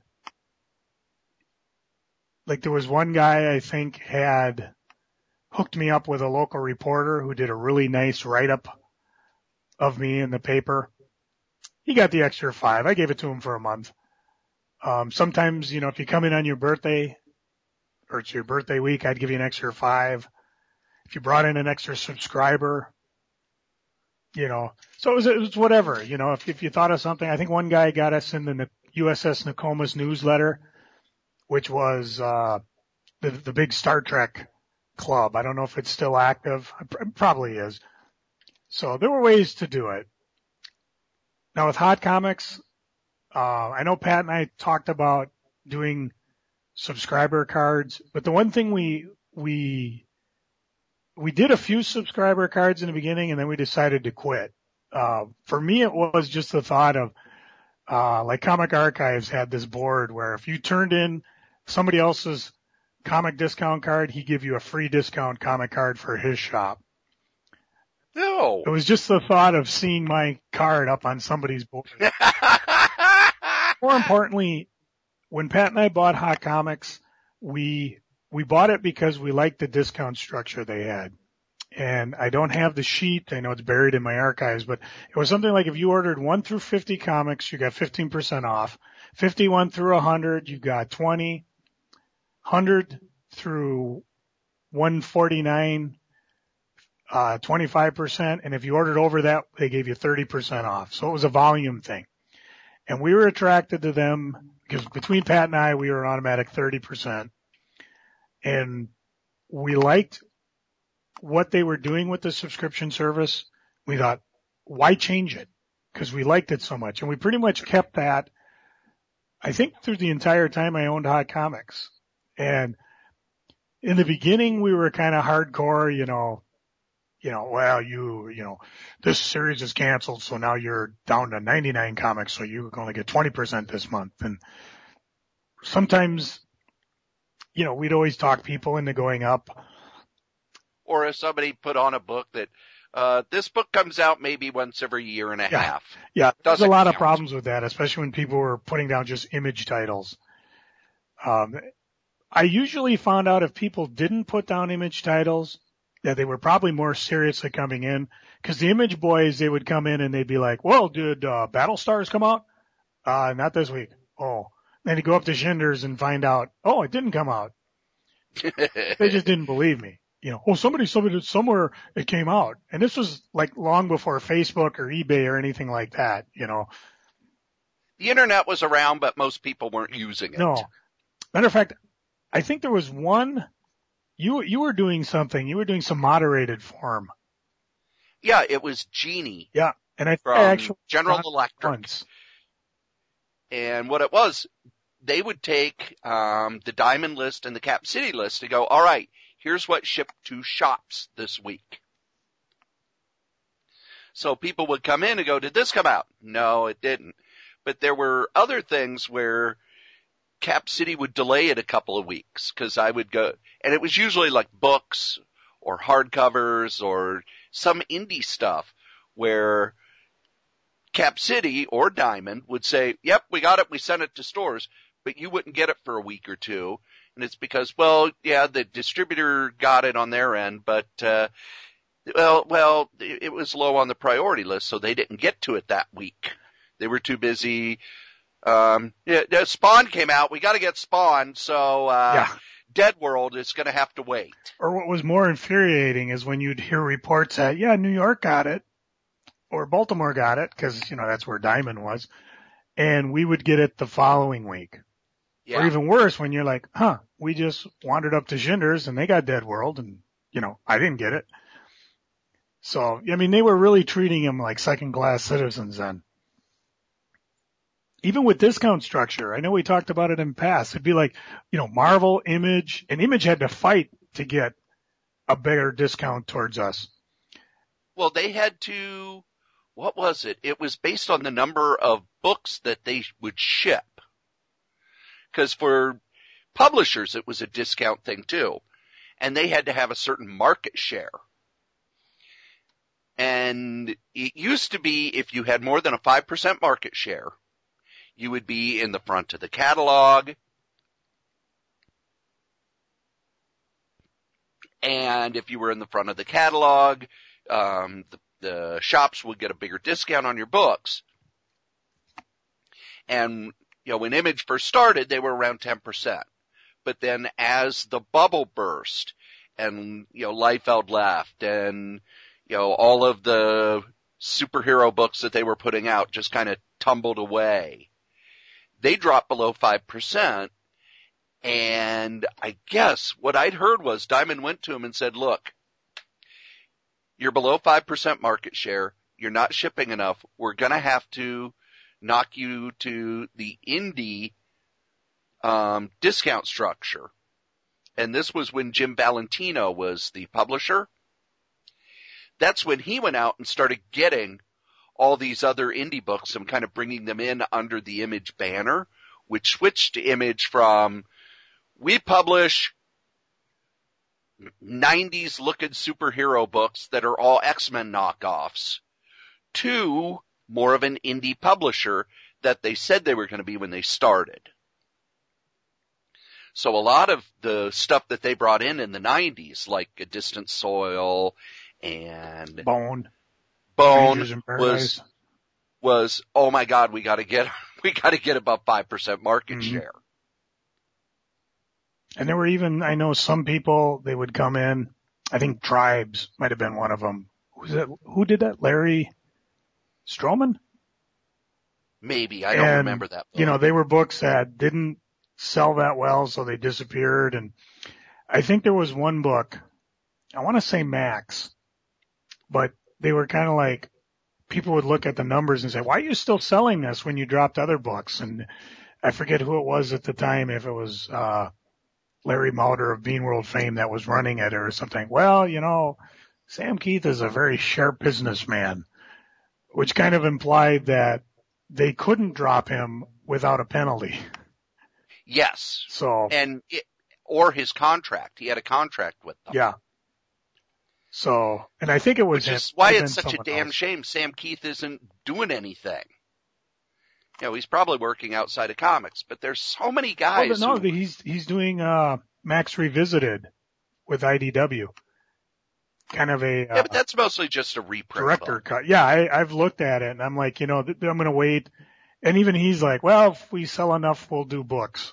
like there was one guy I think had hooked me up with a local reporter who did a really nice write-up of me in the paper. He got the extra five. I gave it to him for a month. Um, sometimes, you know, if you come in on your birthday or it's your birthday week, I'd give you an extra five. If you brought in an extra subscriber, you know, so it was, it was whatever, you know, if, if you thought of something. I think one guy got us in the U S S Nokomis newsletter, which was, uh, the, the big Star Trek club. I don't know if it's still active. It probably is. So there were ways to do it. Now with Hot Comics, uh, I know Pat and I talked about doing subscriber cards, but the one thing we, we, we did a few subscriber cards in the beginning and then we decided to quit. Uh, for me, it was just the thought of, uh, like Comic Archives had this board where if you turned in somebody else's comic discount card, he'd give you a free discount comic card for his shop. No. It was just the thought of seeing my card up on somebody's board. More importantly, when Pat and I bought Hot Comics, we, we bought it because we liked the discount structure they had. And I don't have the sheet. I know it's buried in my archives, but it was something like if you ordered one through fifty comics, you got fifteen percent off. fifty-one through one hundred, you got twenty. one hundred through one forty-nine, uh, twenty-five percent. And if you ordered over that, they gave you thirty percent off. So it was a volume thing. And we were attracted to them because between Pat and I, we were an automatic thirty percent. And we liked what they were doing with the subscription service. We thought, why change it? Because we liked it so much. And we pretty much kept that, I think, through the entire time I owned Hot Comics. And in the beginning, we were kind of hardcore, you know, you know, well, you, you know, this series is canceled, so now you're down to ninety-nine comics, so you can only get twenty percent this month. And sometimes, you know, we'd always talk people into going up. Or if somebody put on a book that, uh, this book comes out maybe once every year and a yeah. half. Yeah, there's a lot count. of problems with that, especially when people were putting down just image titles. Um, I usually found out if people didn't put down image titles, that they were probably more seriously coming in. Because the image boys, they would come in and they'd be like, well, did uh, Battlestars come out? Uh, not this week. Oh. Then you go up to Schindler's and find out, oh, it didn't come out. They just didn't believe me. You know, oh, somebody, somebody, somewhere it came out. And this was like long before Facebook or eBay or anything like that, you know. The internet was around, but most people weren't using it. No. Matter of fact, I think there was one, you, you were doing something, you were doing some moderated form. Yeah, it was Genie. Yeah. And I, from I actually General Electric. Once. And what it was, they would take, um, the Diamond list and the Cap City list and go, all right, here's what shipped to shops this week. So people would come in and go, did this come out? No, it didn't. But there were other things where Cap City would delay it a couple of weeks because I would go, and it was usually like books or hardcovers or some indie stuff where Cap City or Diamond would say, yep, we got it, we sent it to stores, but you wouldn't get it for a week or two. And it's because, well, yeah, the distributor got it on their end, but, uh, well, well, it was low on the priority list, so they didn't get to it that week. They were too busy. Um, yeah, Spawn came out. We got to get Spawn. So, uh, yeah. Dead World is going to have to wait. Or what was more infuriating is when you'd hear reports that, yeah, New York got it or Baltimore got it because, you know, that's where Diamond was. And we would get it the following week. Yeah. Or even worse, when you're like, huh, we just wandered up to Schindler's and they got Dead World and, you know, I didn't get it. So, I mean, they were really treating him like second class citizens then. Even with discount structure, I know we talked about it in the past. It'd be like, you know, Marvel, Image, and Image had to fight to get a better discount towards us. Well, they had to, what was it? It was based on the number of books that they would ship. Because for publishers, it was a discount thing too. And they had to have a certain market share. And it used to be if you had more than a five percent market share, you would be in the front of the catalog. And if you were in the front of the catalog, um, the, the shops would get a bigger discount on your books. And, you know, when Image first started, they were around ten percent. But then as the bubble burst and, you know, Liefeld left and, you know, all of the superhero books that they were putting out just kind of tumbled away, they dropped below five percent. And I guess what I'd heard was Diamond went to him and said, look, you're below five percent market share. You're not shipping enough. We're going to have to knock you to the indie um, discount structure. And this was when Jim Valentino was the publisher. That's when he went out and started getting all these other indie books and kind of bringing them in under the Image banner, which switched to Image from we publish nineties looking superhero books that are all X-Men knockoffs to more of an indie publisher that they said they were going to be when they started. So a lot of the stuff that they brought in in the nineties, like A Distant Soil and Bone, Bone was, was, oh my God, we gotta get, we gotta get above five percent market mm-hmm. share. And there were even, I know some people, they would come in, I think Tribes might have been one of them. Who's that? Who did that? Larry Stroman? Maybe. I don't and, remember that book. You know, they were books that didn't sell that well, so they disappeared. And I think there was one book, I want to say Max, but they were kind of like, people would look at the numbers and say, why are you still selling this when you dropped other books? And I forget who it was at the time, if it was, uh, Larry Mauder of Bean World fame that was running it or something. Well, you know, Sam Keith is a very sharp businessman, which kind of implied that they couldn't drop him without a penalty. Yes. So, and it, or his contract. He had a contract with them. Yeah. So, and I think it was Which is why it's such a damn else. shame Sam Keith isn't doing anything. You know, he's probably working outside of comics, but there's so many guys. Well, no, who... he's he's doing uh Max Revisited with I D W. Kind of a uh, yeah, but that's mostly just a reprint. Director book. cut. Yeah, I, I've looked at it and I'm like, you know, th- I'm going to wait. And even he's like, well, if we sell enough, we'll do books.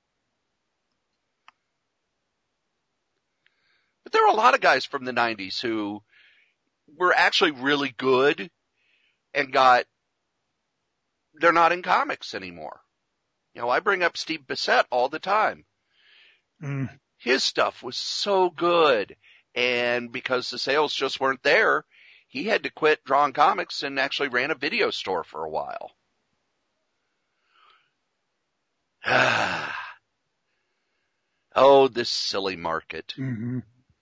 But there are a lot of guys from the nineties who were actually really good and got. They're not in comics anymore. You know, I bring up Steve Bissette all the time. Mm. His stuff was so good. And because the sales just weren't there, he had to quit drawing comics and actually ran a video store for a while. Oh, this silly market. Mm-hmm.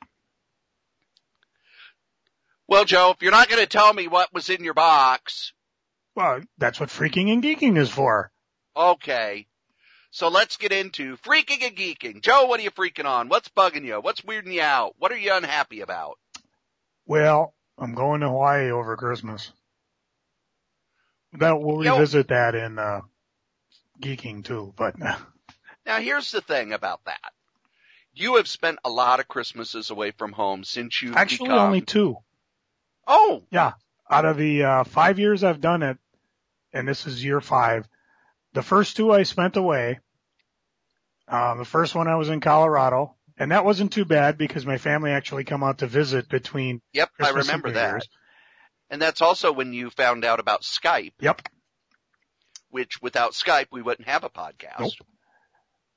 Well, Joe, if you're not going to tell me what was in your box... Well, that's what Freaking and Geeking is for. Okay. So let's get into Freaking and Geeking. Joe, what are you freaking on? What's bugging you? What's weirding you out? What are you unhappy about? Well, I'm going to Hawaii over Christmas. That we'll Yo. revisit that in uh, Geeking too, but... Now, here's the thing about that. You have spent a lot of Christmases away from home since you've Actually, become... only two. Oh! Yeah. Out of the uh, five years I've done it, and this is year five, the first two I spent away. Uh, the first one I was in Colorado, and that wasn't too bad because my family actually come out to visit between Yep, Christmas I remember and New that. Year's. And that's also when you found out about Skype. Yep. Which, without Skype, we wouldn't have a podcast. Nope.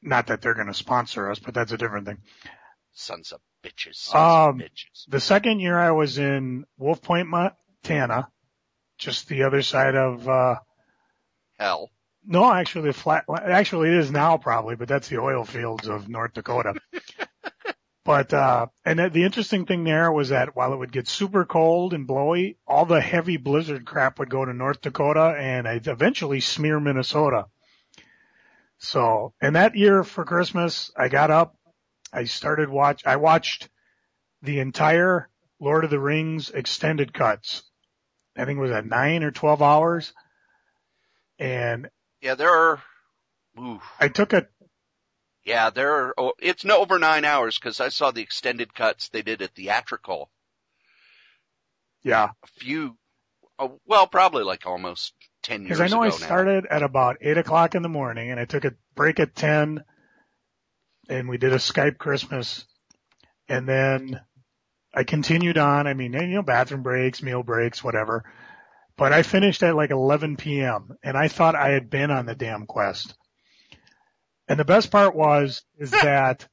Not that they're going to sponsor us, but that's a different thing. Sons of bitches. Sons Um, of bitches. The second year I was in Wolf Point, Montana, just the other side of, uh, Hell. no, actually, flat, actually it is now probably, but that's the oil fields of North Dakota. But, uh, and the interesting thing there was that while it would get super cold and blowy, all the heavy blizzard crap would go to North Dakota and I'd eventually smear Minnesota. So, and that year for Christmas, I got up, I started watch, I watched the entire Lord of the Rings extended cuts. I think it was at nine or twelve hours. And Yeah, there are, ooh, I took a, yeah, there are, oh, it's no over nine hours because I saw the extended cuts they did at theatrical. yeah, A few, oh, well, probably like almost ten years because I know ago I started now. at about eight o'clock in the morning and I took a break at ten and we did a Skype Christmas and then I continued on. I mean, you know, bathroom breaks, meal breaks, whatever. But I finished at like eleven p.m. and I thought I had been on the damn quest. And the best part was, is that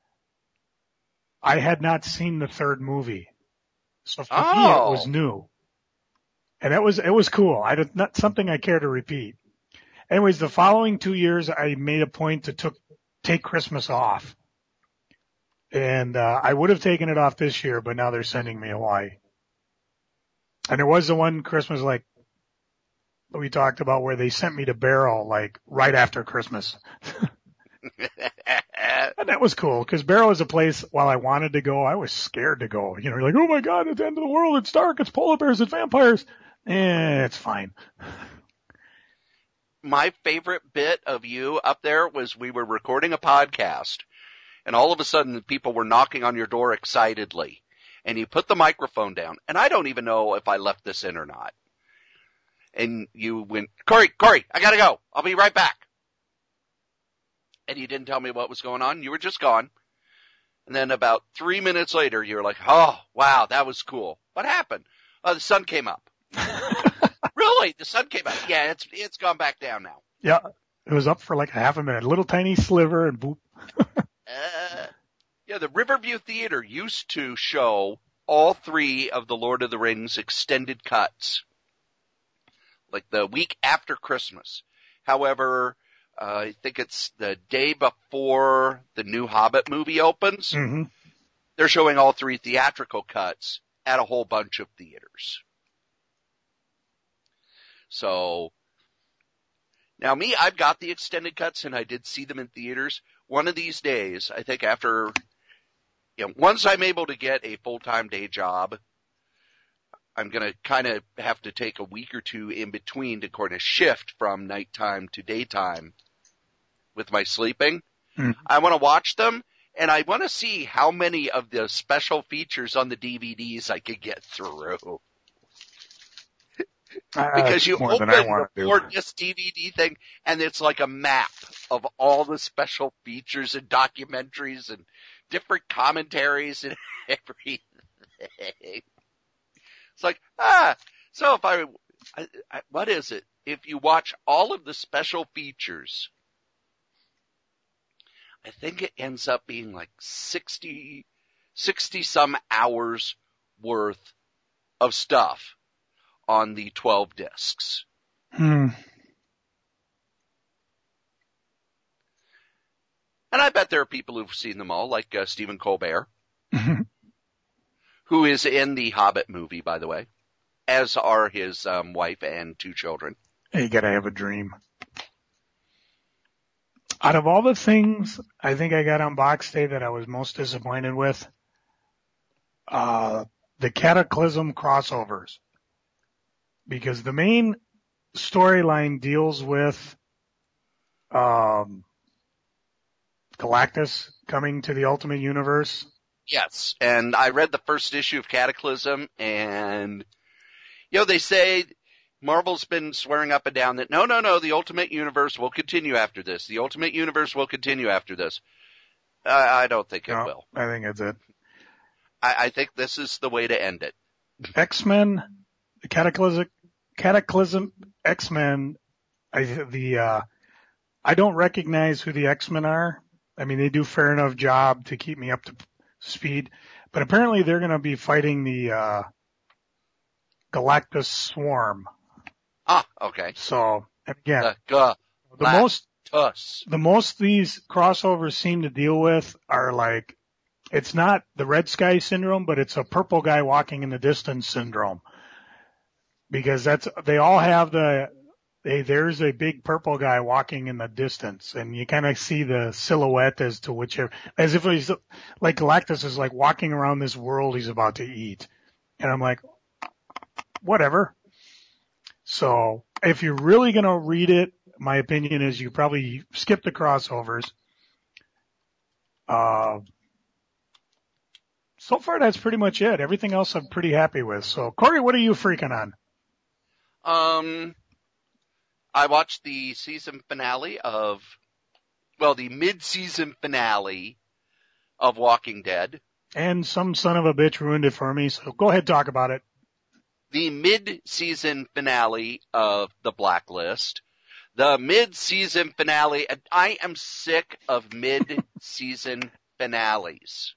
I had not seen the third movie. So for Oh. me, it was new. And it was, it was cool. I did not something I care to repeat. Anyways, the following two years, I made a point to took, take Christmas off. And, uh, I would have taken it off this year, but now they're sending me Hawaii. And there was the one Christmas like that we talked about where they sent me to Barrow like right after Christmas. And that was cool because Barrow is a place while I wanted to go, I was scared to go. You know, you're like, oh my God, it's the end of the world. It's dark. It's polar bears. It's vampires. Eh, it's fine. My favorite bit of you up there was we were recording a podcast and all of a sudden people were knocking on your door excitedly and you put the microphone down and I don't even know if I left this in or not. And you went, Corey, Corey, I gotta go. I'll be right back. And you didn't tell me what was going on. You were just gone. And then about three minutes later, you were like, oh, wow, that was cool. What happened? Oh, the sun came up. Really? The sun came up. Yeah, it's it's gone back down now. Yeah. It was up for like a half a minute, a little tiny sliver and boop. uh, yeah, the Riverview Theater used to show all three of the Lord of the Rings extended cuts, like the week after Christmas. However, uh, I think it's the day before the new Hobbit movie opens. Mm-hmm. They're showing all three theatrical cuts at a whole bunch of theaters. So, now me, I've got the extended cuts and I did see them in theaters. One of these days, I think after, you know, once I'm able to get a full-time day job, I'm going to kind of have to take a week or two in between to kind of shift from nighttime to daytime with my sleeping. Mm. I want to watch them, and I want to see how many of the special features on the D V Ds I could get through. Uh, Because you more open than I want the to do. four disc D V D thing, and it's like a map of all the special features and documentaries and different commentaries and everything. It's like, ah, so if I, I, I, what is it? If you watch all of the special features, I think it ends up being like sixty, sixty some hours worth of stuff on the twelve discs. Hmm. And I bet there are people who've seen them all, like uh, Stephen Colbert, who is in the Hobbit movie, by the way, as are his um, wife and two children. You gotta have a dream. Out of all the things I think I got on box day that I was most disappointed with, uh, the Cataclysm crossovers. Because the main storyline deals with, um, Galactus coming to the Ultimate Universe. Yes, and I read the first issue of Cataclysm, and, you know, they say Marvel's been swearing up and down that, no, no, no, the Ultimate Universe will continue after this. The Ultimate Universe will continue after this. I, I don't think it No, will. I think it's it. I, I think this is the way to end it. X-Men, the Cataclysm, Cataclysm, X-Men, I, the, uh, I don't recognize who the X-Men are, I mean, they do fair enough job to keep me up to speed, but apparently they're going to be fighting the, uh, Galactus Swarm. Ah, okay. So, again, The, ga, the most, Us. the most these crossovers seem to deal with are like, it's not the red sky syndrome, but it's a purple guy walking in the distance syndrome. Because that's, they all have the, they, there's a big purple guy walking in the distance and you kind of see the silhouette as to whichever, as if he's like Galactus is like walking around this world he's about to eat. And I'm like, whatever. So if you're really going to read it, my opinion is you probably skip the crossovers. Uh, so far that's pretty much it. Everything else I'm pretty happy with. So Corey, what are you freaking on? Um, I watched the season finale of, well, the mid-season finale of Walking Dead. And some son of a bitch ruined it for me, so go ahead, talk about it. The mid-season finale of The Blacklist. The mid-season finale, and I am sick of mid-season finales.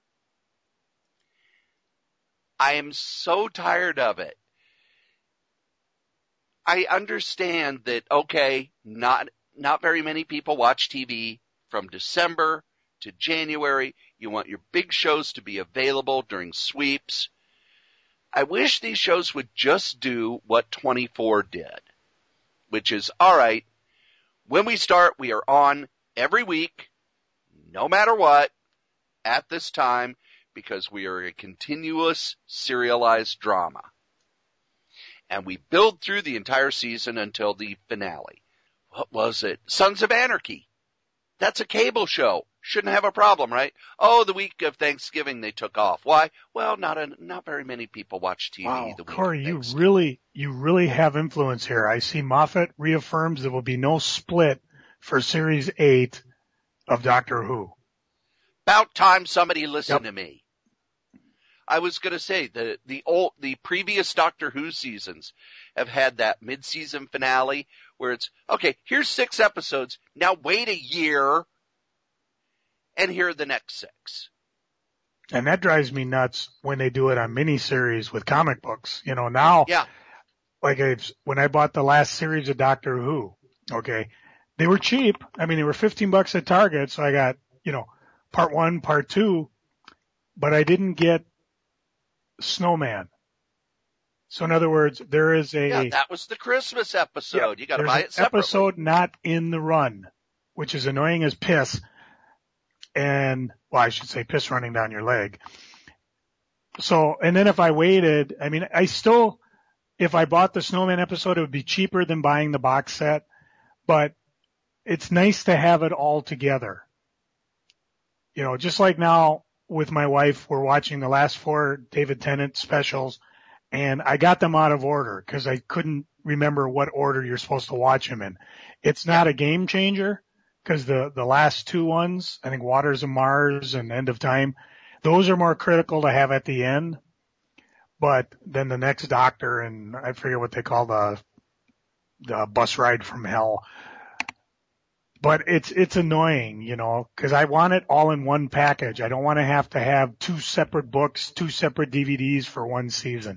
I am so tired of it. I understand that, okay, not not very many people watch T V from December to January. You want your big shows to be available during sweeps. I wish these shows would just do what twenty-four did, which is, all right, when we start, we are on every week, no matter what, at this time, because we are a continuous serialized drama. And we build through the entire season until the finale. What was it? Sons of Anarchy. That's a cable show. Shouldn't have a problem, right? Oh, the week of Thanksgiving they took off. Why? Well, not a, not very many people watch T V wow, the week Corey, of you Thanksgiving. really, you really have influence here. I see Moffat reaffirms there will be no split for Series eight of Doctor Who. About time somebody listened Yep. to me. I was going to say the the old the previous Doctor Who seasons have had that mid-season finale where it's okay. Here's six episodes. Now wait a year, and here are the next six. And that drives me nuts when they do it on miniseries with comic books. You know, now, Yeah, like it's, when I bought the last series of Doctor Who, okay, they were cheap. I mean, they were fifteen bucks at Target, so I got, you know, part one, part two, but I didn't get Snowman. So in other words, there is a, yeah. That was the Christmas episode. yeah, You got to there's buy an it separately. episode not in the run, which is annoying as piss. And, well, I should say piss running down your leg. So, and then if I waited, I mean, I still, if I bought the Snowman episode, it would be cheaper than buying the box set, but it's nice to have it all together. You know, just like now with my wife, we're watching the last four David Tennant specials, and I got them out of order because I couldn't remember what order you're supposed to watch them in. It's not a game changer because the, the last two ones, I think Waters of Mars and End of Time, those are more critical to have at the end. But then the next Doctor, and I forget what they call the, the bus ride from hell. But it's, it's annoying, you know, cause I want it all in one package. I don't want to have to have two separate books, two separate D V Ds for one season.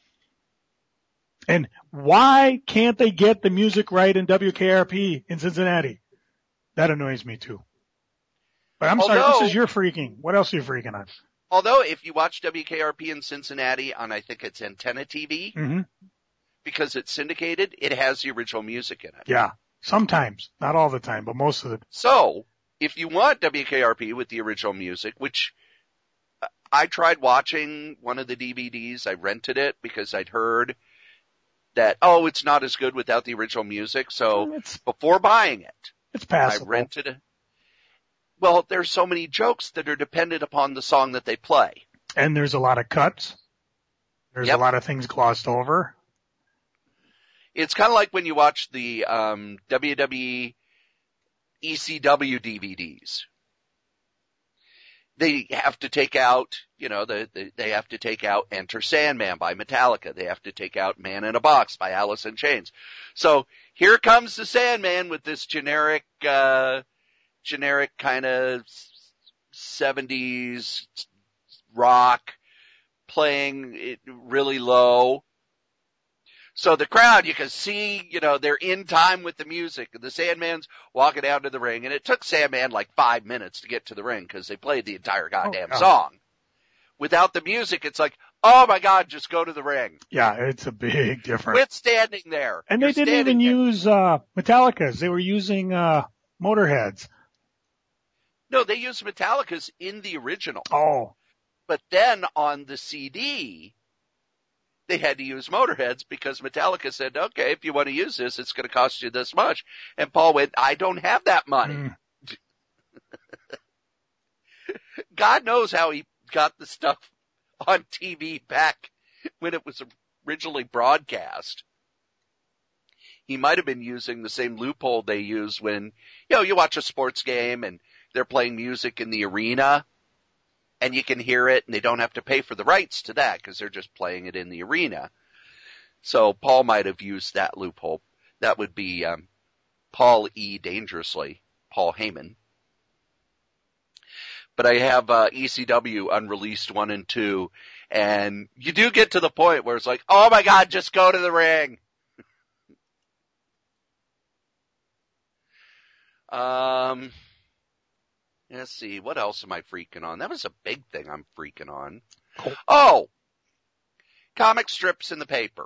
And why can't they get the music right in W K R P in Cincinnati? That annoys me too. But I'm sorry, Although- this is your freaking. What else are you freaking on? Although if you watch W K R P in Cincinnati on, I think it's Antenna T V, Mm-hmm. because it's syndicated, it has the original music in it. Yeah. Sometimes. Not all the time, but most of the So, if you want W K R P with the original music, which I tried watching one of the D V Ds, I rented it because I'd heard that, oh, it's not as good without the original music. So it's, before buying it, it's I passable. rented it. Well, there's so many jokes that are dependent upon the song that they play. And there's a lot of cuts. There's Yep. a lot of things glossed over. It's kind of like when you watch the um, W W E E C W D V Ds. They have to take out, you know, the, the, they have to take out Enter Sandman by Metallica. They have to take out Man in a Box by Alice in Chains. So here comes the Sandman with this generic, uh, generic kind of seventies rock playing it really low. So the crowd, you can see, you know, they're in time with the music. The Sandman's walking out to the ring, and it took Sandman like five minutes to get to the ring because they played the entire goddamn oh, song. Without the music, it's like, oh my God, just go to the ring. Yeah, it's a big difference. Quit standing there. And You're they didn't even there. use uh Metallica's. They were using uh Motorhead's. No, they used Metallica's in the original. Oh. But then on the C D, they had to use Motorhead's because Metallica said, okay, if you want to use this, it's going to cost you this much. And Paul went, I don't have that money. Mm. God knows how he got the stuff on T V back when it was originally broadcast. He might have been using the same loophole they use when, you know, you watch a sports game and they're playing music in the arena and you can hear it and they don't have to pay for the rights to that because they're just playing it in the arena. So Paul might have used that loophole. That would be um, Paul E. Dangerously, Paul Heyman. But I have uh, E C W Unreleased one and two, and you do get to the point where it's like, oh my God, just go to the ring. um, let's see, what else am I freaking on? That was a big thing I'm freaking on. Cool. Oh, comic strips in the paper.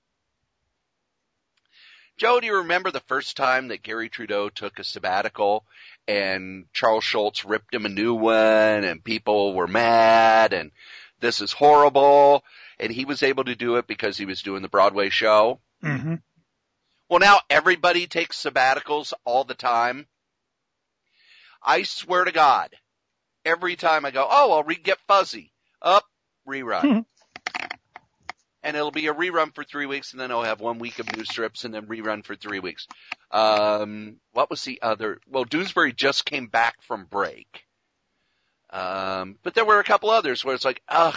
Joe, do you remember the first time that Gary Trudeau took a sabbatical and Charles Schultz ripped him a new one and people were mad and this is horrible, and he was able to do it because he was doing the Broadway show? Mm-hmm. Well, now everybody takes sabbaticals all the time. I swear to God, every time I go, oh, I'll re- get Fuzzy. Up, rerun. Mm-hmm. And it'll be a rerun for three weeks, and then I'll have one week of new strips, and then rerun for three weeks. Um, what was the other? Well, Dewsbury just came back from break. Um, but there were a couple others where it's like, ugh,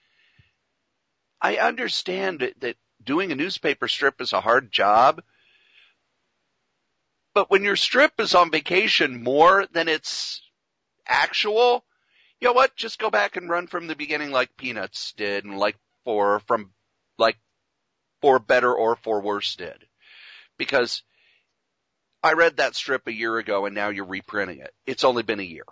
I understand that, that doing a newspaper strip is a hard job, but when your strip is on vacation more than it's actual, you know what? Just go back and run from the beginning like Peanuts did, and like for from like For Better or For Worse did. Because I read that strip a year ago and now you're reprinting it. It's only been a year.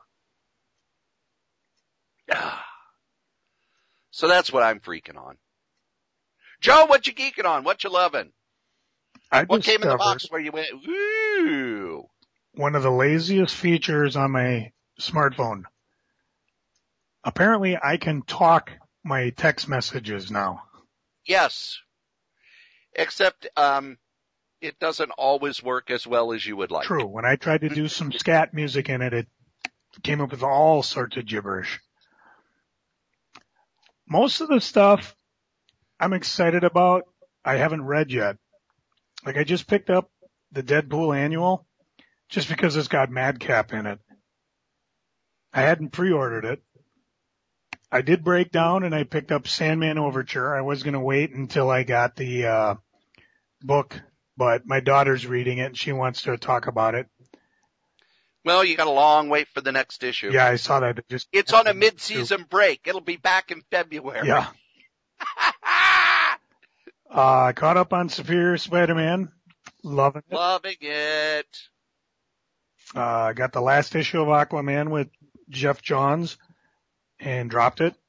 So that's what I'm freaking on. Joe, what you geeking on? What you loving? I what came in the box where you went, woo? One of the laziest features on my smartphone. Apparently I can talk my text messages now. Yes. Except um, it doesn't always work as well as you would like. True. When I tried to do some scat music in it, it came up with all sorts of gibberish. Most of the stuff I'm excited about, I haven't read yet. Like I just picked up the Deadpool annual just because it's got Madcap in it. I hadn't pre-ordered it. I did break down and I picked up Sandman Overture. I was going to wait until I got the uh book, but my daughter's reading it and she wants to talk about it. Well, you got a long wait for the next issue. Yeah, I saw that. It just It's on a mid-season break. It'll be back in February. Yeah. uh, I caught up on Superior Spider-Man. Loving it. Loving it. Uh, I got the last issue of Aquaman with Jeff Johns and dropped it.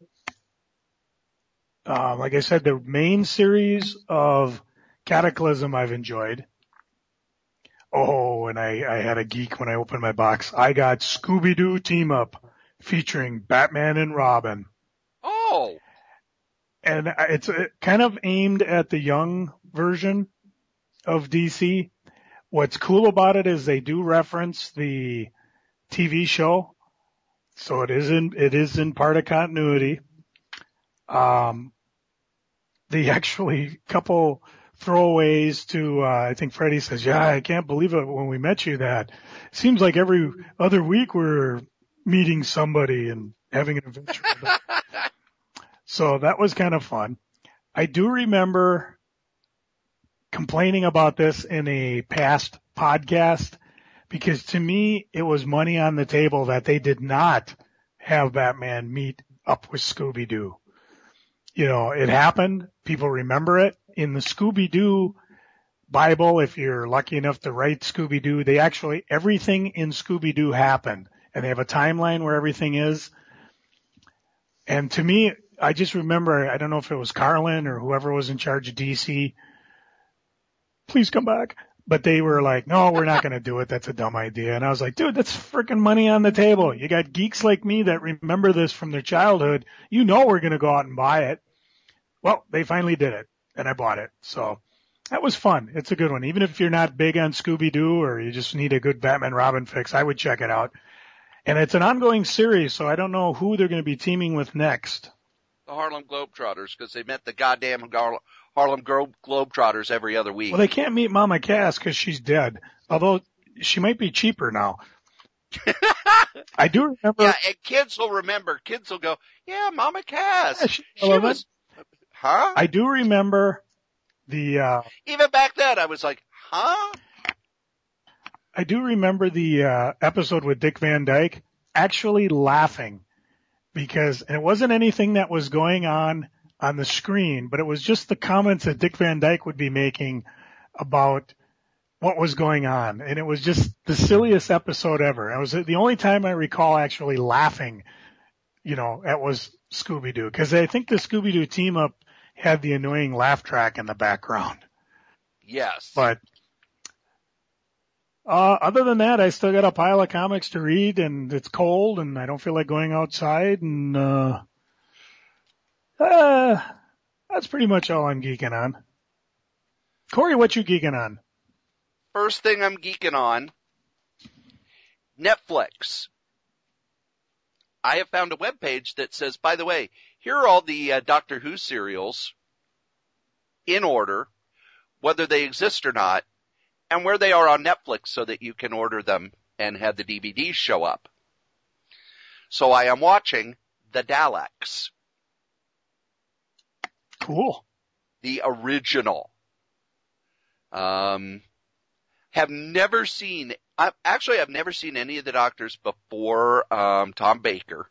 Um, like I said, the main series of Cataclysm I've enjoyed. Oh, and I, I had a geek when I opened my box. I got Scooby-Doo Team Up featuring Batman and Robin. Oh. And it's kind of aimed at the young version of D C. What's cool about it is they do reference the T V show. So it is in, it is in part of continuity. Um, they actually couple throwaways to, uh, I think Freddie says, yeah, I can't believe it when we met you that. Seems like every other week we're meeting somebody and having an adventure. So that was kind of fun. I do remember complaining about this in a past podcast because to me, it was money on the table that they did not have Batman meet up with Scooby-Doo. You know, it happened. People remember it. In the Scooby-Doo Bible, if you're lucky enough to write Scooby-Doo, they actually, everything in Scooby-Doo happened. And they have a timeline where everything is. And to me, I just remember, I don't know if it was Carlin or whoever was in charge of D C. Please come back. But they were like, no, we're not going to do it. That's a dumb idea. And I was like, dude, that's freaking money on the table. You got geeks like me that remember this from their childhood. You know we're going to go out and buy it. Well, they finally did it, and I bought it. So that was fun. It's a good one. Even if you're not big on Scooby-Doo or you just need a good Batman Robin fix, I would check it out. And it's an ongoing series, so I don't know who they're going to be teaming with next. The Harlem Globetrotters, because they met the goddamn Gar- Harlem Glo- Globetrotters every other week. Well, they can't meet Mama Cass because she's dead, although she might be cheaper now. I do remember. Yeah, and kids will remember. Kids will go, yeah, Mama Cass. Yeah, she, she was, huh? I do remember the, uh, even back then I was like, huh? I do remember the, uh, episode with Dick Van Dyke actually laughing because and it wasn't anything that was going on on the screen, but it was just the comments that Dick Van Dyke would be making about what was going on. And it was just the silliest episode ever. It was the only time I recall actually laughing, you know, it was Scooby-Doo. Cause I think the Scooby-Doo team up had the annoying laugh track in the background. Yes. But, uh, other than that, I still got a pile of comics to read and it's cold and I don't feel like going outside and, uh, uh, that's pretty much all I'm geeking on. Corey, what you geeking on? First thing I'm geeking on, Netflix. I have found a webpage that says, by the way, here are all the uh, Doctor Who serials in order, whether they exist or not, and where they are on Netflix so that you can order them and have the D V Ds show up. So I am watching The Daleks. Cool. The original. Um, have never seen, I, actually I've never seen any of the Doctors before, um, Tom Baker.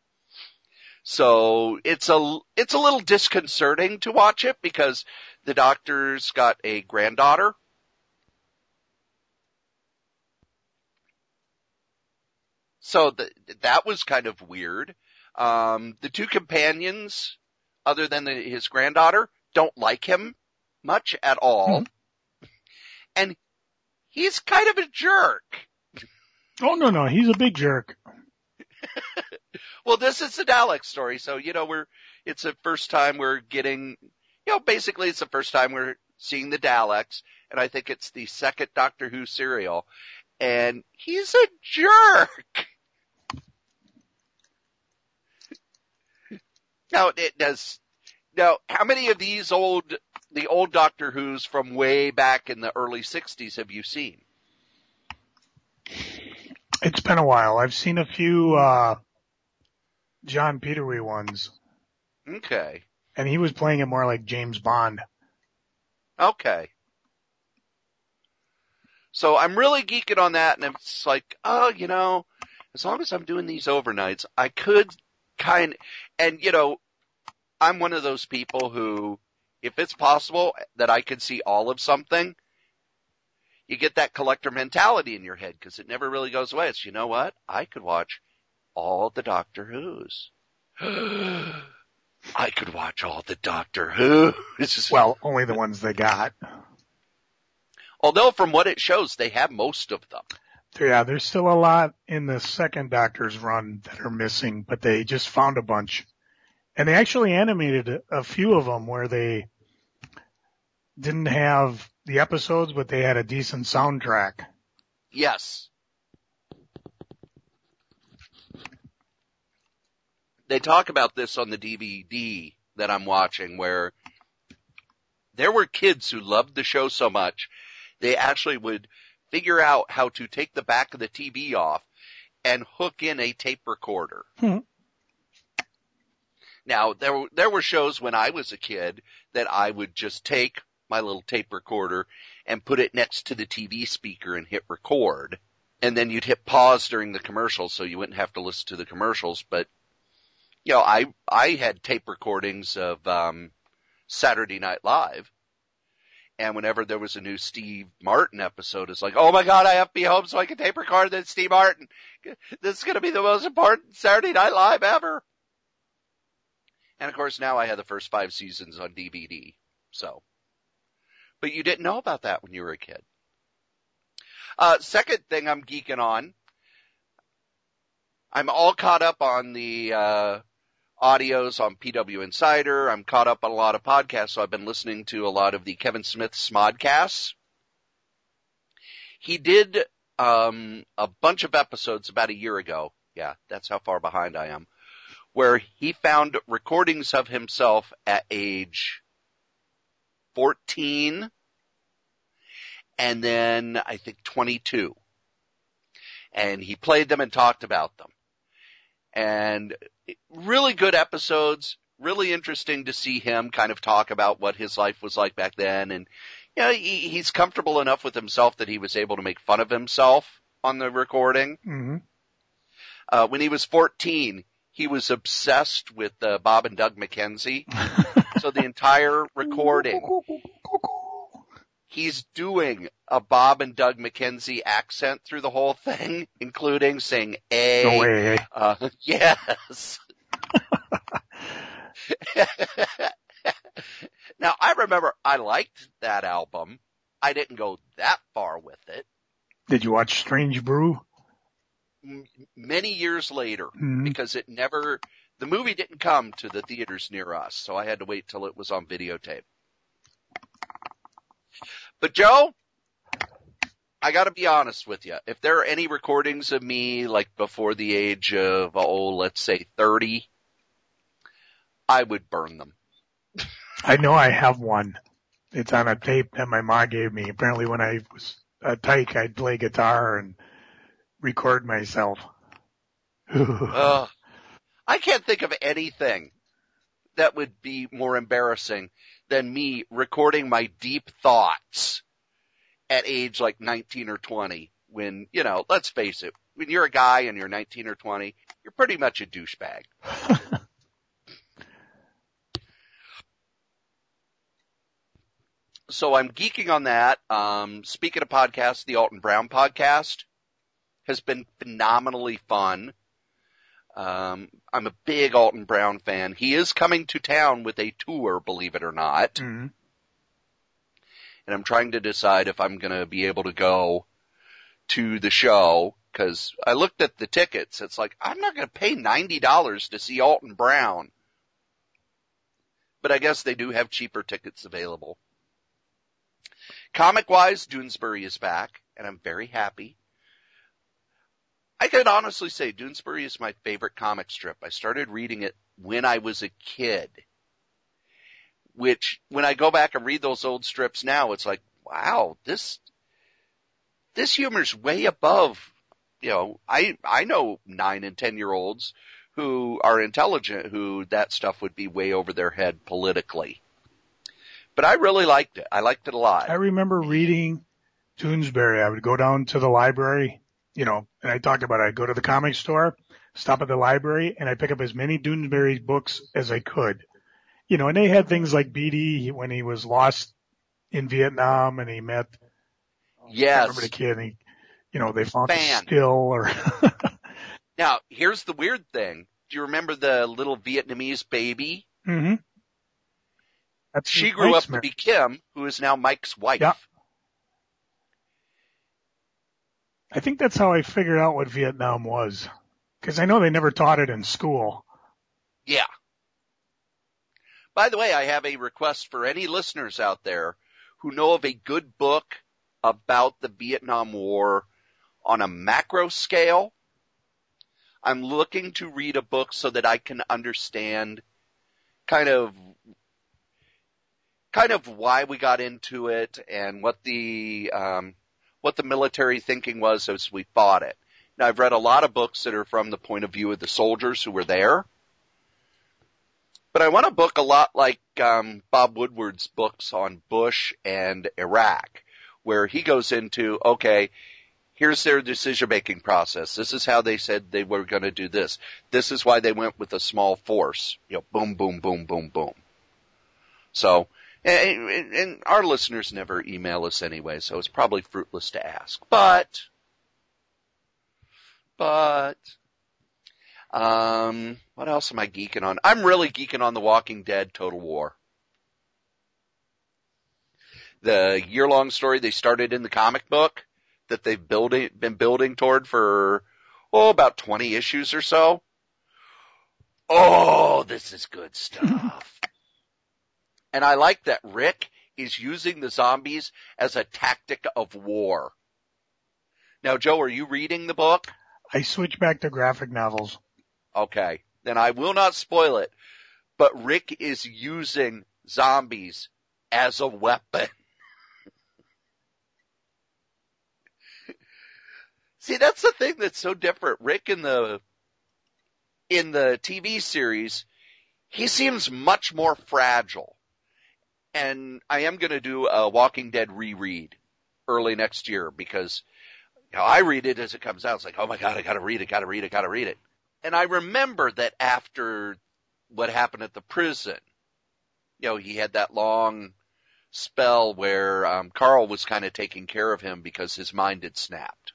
So it's a, it's a little disconcerting to watch it because the Doctor's got a granddaughter. So the, that was kind of weird. Um, the two companions, other than the, his granddaughter, don't like him much at all. Mm-hmm. And he's kind of a jerk. Oh, no, no, he's a big jerk. Well, this is the Dalek story, so, you know, we're, it's the first time we're getting, you know, basically it's the first time we're seeing the Daleks, and I think it's the second Doctor Who serial, and he's a jerk. Now, it does, now, how many of these old, the old Doctor Who's from way back in the early sixties have you seen? It's been a while. I've seen a few, uh, John Peterwee ones. Okay. And he was playing it more like James Bond. Okay. So I'm really geeking on that, and it's like, oh, you know, as long as I'm doing these overnights, I could kind, and you know, I'm one of those people who, if it's possible that I could see all of something, you get that collector mentality in your head because it never really goes away. It's, you know what? I could watch all the Doctor Who's. I could watch all the Doctor Who's. Well, only the ones they got. Although from what it shows, they have most of them. Yeah, there's still a lot in the second Doctor's run that are missing, but they just found a bunch. And they actually animated a, a few of them where they didn't have the episodes, but they had a decent soundtrack. Yes. They talk about this on the D V D that I'm watching, where there were kids who loved the show so much, they actually would figure out how to take the back of the T V off and hook in a tape recorder. Hmm. Now, there were, there were shows when I was a kid that I would just take my little tape recorder and put it next to the T V speaker and hit record and then you'd hit pause during the commercials so you wouldn't have to listen to the commercials. But, you know, I, I had tape recordings of, um, Saturday Night Live. And whenever there was a new Steve Martin episode, it's like, oh my God, I have to be home so I can tape record this Steve Martin. This is going to be the most important Saturday Night Live ever. And of course, now I have the first five seasons on D V D. So, but you didn't know about that when you were a kid. Uh, second thing I'm geeking on, I'm all caught up on the, uh, audios on P W Insider. I'm caught up on a lot of podcasts, so I've been listening to a lot of the Kevin Smith Smodcasts. He did um, a bunch of episodes about a year ago. Yeah, that's how far behind I am. Where he found recordings of himself at age fourteen and then I think twenty-two. And he played them and talked about them. And really good episodes, really interesting to see him kind of talk about what his life was like back then. And, you know, he, he's comfortable enough with himself that he was able to make fun of himself on the recording. Mm-hmm. Uh, when he was fourteen, he was obsessed with uh, Bob and Doug McKenzie. So the entire recording, he's doing a Bob and Doug McKenzie accent through the whole thing, including saying A. No way. Uh, yes. Now, I remember I liked that album. I didn't go that far with it. Did you watch Strange Brew? M- many years later, Mm-hmm. because it never, the movie didn't come to the theaters near us, so I had to wait till it was on videotape. But Joe, I gotta be honest with you. If there are any recordings of me, like before the age of, oh, let's say thirty, I would burn them. I know I have one. It's on a tape that my mom gave me. Apparently when I was a tyke, I'd play guitar and record myself. uh, I can't think of anything that would be more embarrassing than me recording my deep thoughts at age like nineteen or twenty when, you know, let's face it, when you're a guy and you're nineteen or twenty, you're pretty much a douchebag. So I'm geeking on that. Um, speaking of podcasts, the Alton Brown podcast has been phenomenally fun. Um, I'm a big Alton Brown fan. He is coming to town with a tour, believe it or not. Mm-hmm. And I'm trying to decide if I'm going to be able to go to the show, because I looked at the tickets. It's like, I'm not going to pay ninety dollars to see Alton Brown. But I guess they do have cheaper tickets available. Comic-wise, Doonesbury is back, and I'm very happy. I could honestly say Doonesbury is my favorite comic strip. I started reading it when I was a kid, which when I go back and read those old strips now, it's like, wow, this, this humor's way above, you know, I, I know nine and ten year olds who are intelligent who that stuff would be way over their head politically. But I really liked it. I liked it a lot. I remember reading Doonesbury. I would go down to the library, you know, and I talked about it. I'd go to the comic store, stop at the library, and I'd pick up as many Doonesbury books as I could. You know, and they had things like B D when he was lost in Vietnam and he met, yes. I remember the kid and he, you know, they found Fan. a still or. Now, here's the weird thing. Do you remember the little Vietnamese baby? Mm-hmm. That's She grew Mike's up to be Kim, who is now Mike's wife. Yeah. I think that's how I figured out what Vietnam was. Because I know they never taught it in school. Yeah. By the way, I have a request for any listeners out there who know of a good book about the Vietnam War on a macro scale. I'm looking to read a book so that I can understand kind of kind of why we got into it and what the um, what the military thinking was as we fought it. Now, I've read a lot of books that are from the point of view of the soldiers who were there. But I want a book a lot like um, Bob Woodward's books on Bush and Iraq, where he goes into, okay, Here's their decision-making process. This is how they said they were going to do this. This is why they went with a small force. You know, boom, boom, boom, boom, boom. So, and, and our listeners never email us anyway, so it's probably fruitless to ask. But, but, um, what else am I geeking on? I'm really geeking on The Walking Dead Total War. The year-long story they started in the comic book that they've building, been building toward for, oh, about twenty issues or so. Oh, this is good stuff. And I like that Rick is using the zombies as a tactic of war. Now, Joe, are you reading the book? I switch back to graphic novels. Okay. Then I will not spoil it. But Rick is using zombies as a weapon. See, that's the thing that's so different. Rick in the in the T V series, he seems much more fragile. And I am going to do a Walking Dead reread early next year because you know, I read it as it comes out. It's like, oh my God, I got to read it, got to read it, got to read it. And I remember that after what happened at the prison, you know, he had that long spell where um, Carl was kind of taking care of him because his mind had snapped.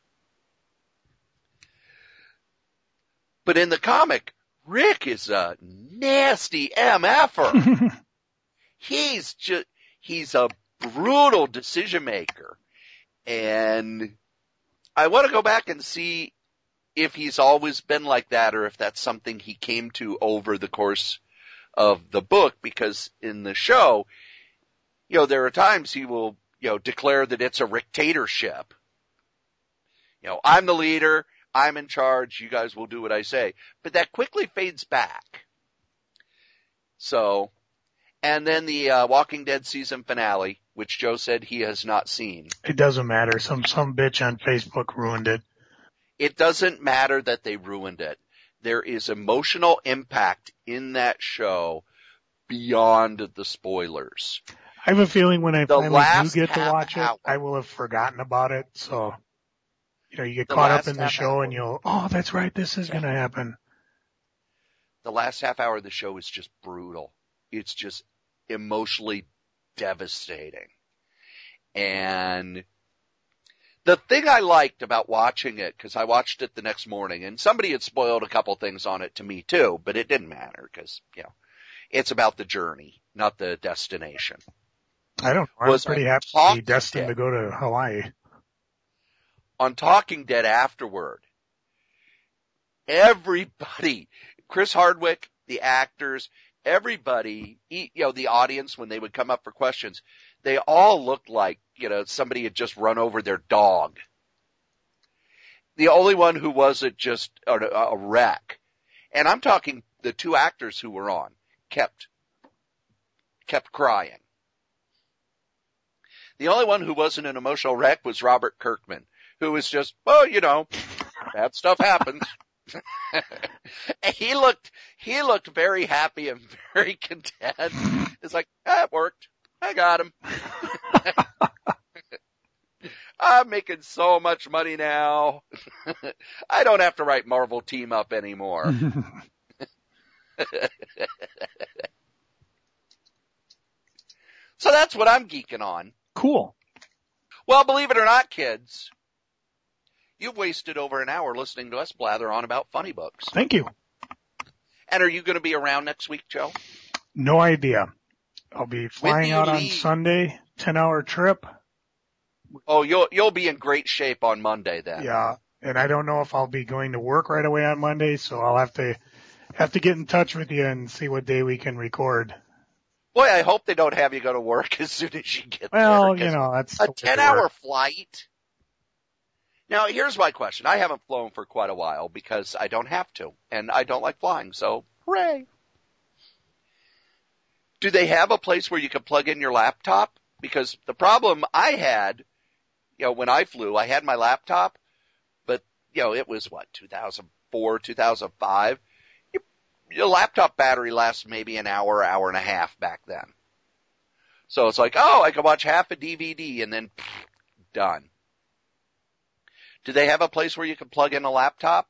But in the comic, Rick is a nasty M F-er. He's just, he's a brutal decision maker. And I want to go back and see if he's always been like that or if that's something he came to over the course of the book, because in the show, you know, there are times he will, you know, declare that it's a dictatorship. You know, I'm the leader. I'm in charge. You guys will do what I say. But that quickly fades back. So, and then the uh, Walking Dead season finale, which Joe said he has not seen. It doesn't matter. Some some bitch on Facebook ruined it. It doesn't matter that they ruined it. There is emotional impact in that show beyond the spoilers. I have a feeling when I The finally do last get to half watch it, hour. I will have forgotten about it. So, you know, you get The caught last up in the half show hour. and you'll, oh, that's right, this is going to happen. The last half hour of the show is just brutal. It's just emotionally devastating. And the thing I liked about watching it, because I watched it the next morning, and somebody had spoiled a couple things on it to me too, but it didn't matter because, you know, it's about the journey, not the destination. I don't know. I was Was pretty on happy to be Talking destined Dead. to go to Hawaii. On Talking Dead afterward, everybody, Chris Hardwick, the actors, everybody, you know, the audience, when they would come up for questions, they all looked like, you know, somebody had just run over their dog. The only one who wasn't just a, a wreck, and I'm talking the two actors who were on, kept, kept crying. The only one who wasn't an emotional wreck was Robert Kirkman, who was just, well, you know, bad stuff happens. he looked, he looked very happy and very content. It's like, ah, it worked. I got him. I'm making so much money now. I don't have to write Marvel Team Up anymore. So that's what I'm geeking on. Cool. Well, believe it or not, kids, you've wasted over an hour listening to us blather on about funny books. Thank you. And are you going to be around next week, Joe? No idea. I'll be flying you out on leave? Sunday, ten hour trip. Oh, you'll you'll be in great shape on Monday then. Yeah. And I don't know if I'll be going to work right away on Monday, so I'll have to have to get in touch with you and see what day we can record. Boy, I hope they don't have you go to work as soon as you get Well, there. you know, that's A the way ten to hour work. flight. Now, here's my question. I haven't flown for quite a while because I don't have to, and I don't like flying, so hooray. Do they have a place where you can plug in your laptop? Because the problem I had, you know, when I flew, I had my laptop, but, you know, it was what, two thousand four, two thousand five? Your, your laptop battery lasts maybe an hour, hour and a half back then. So it's like, oh, I can watch half a D V D and then pff, done. Do they have a place where you can plug in a laptop?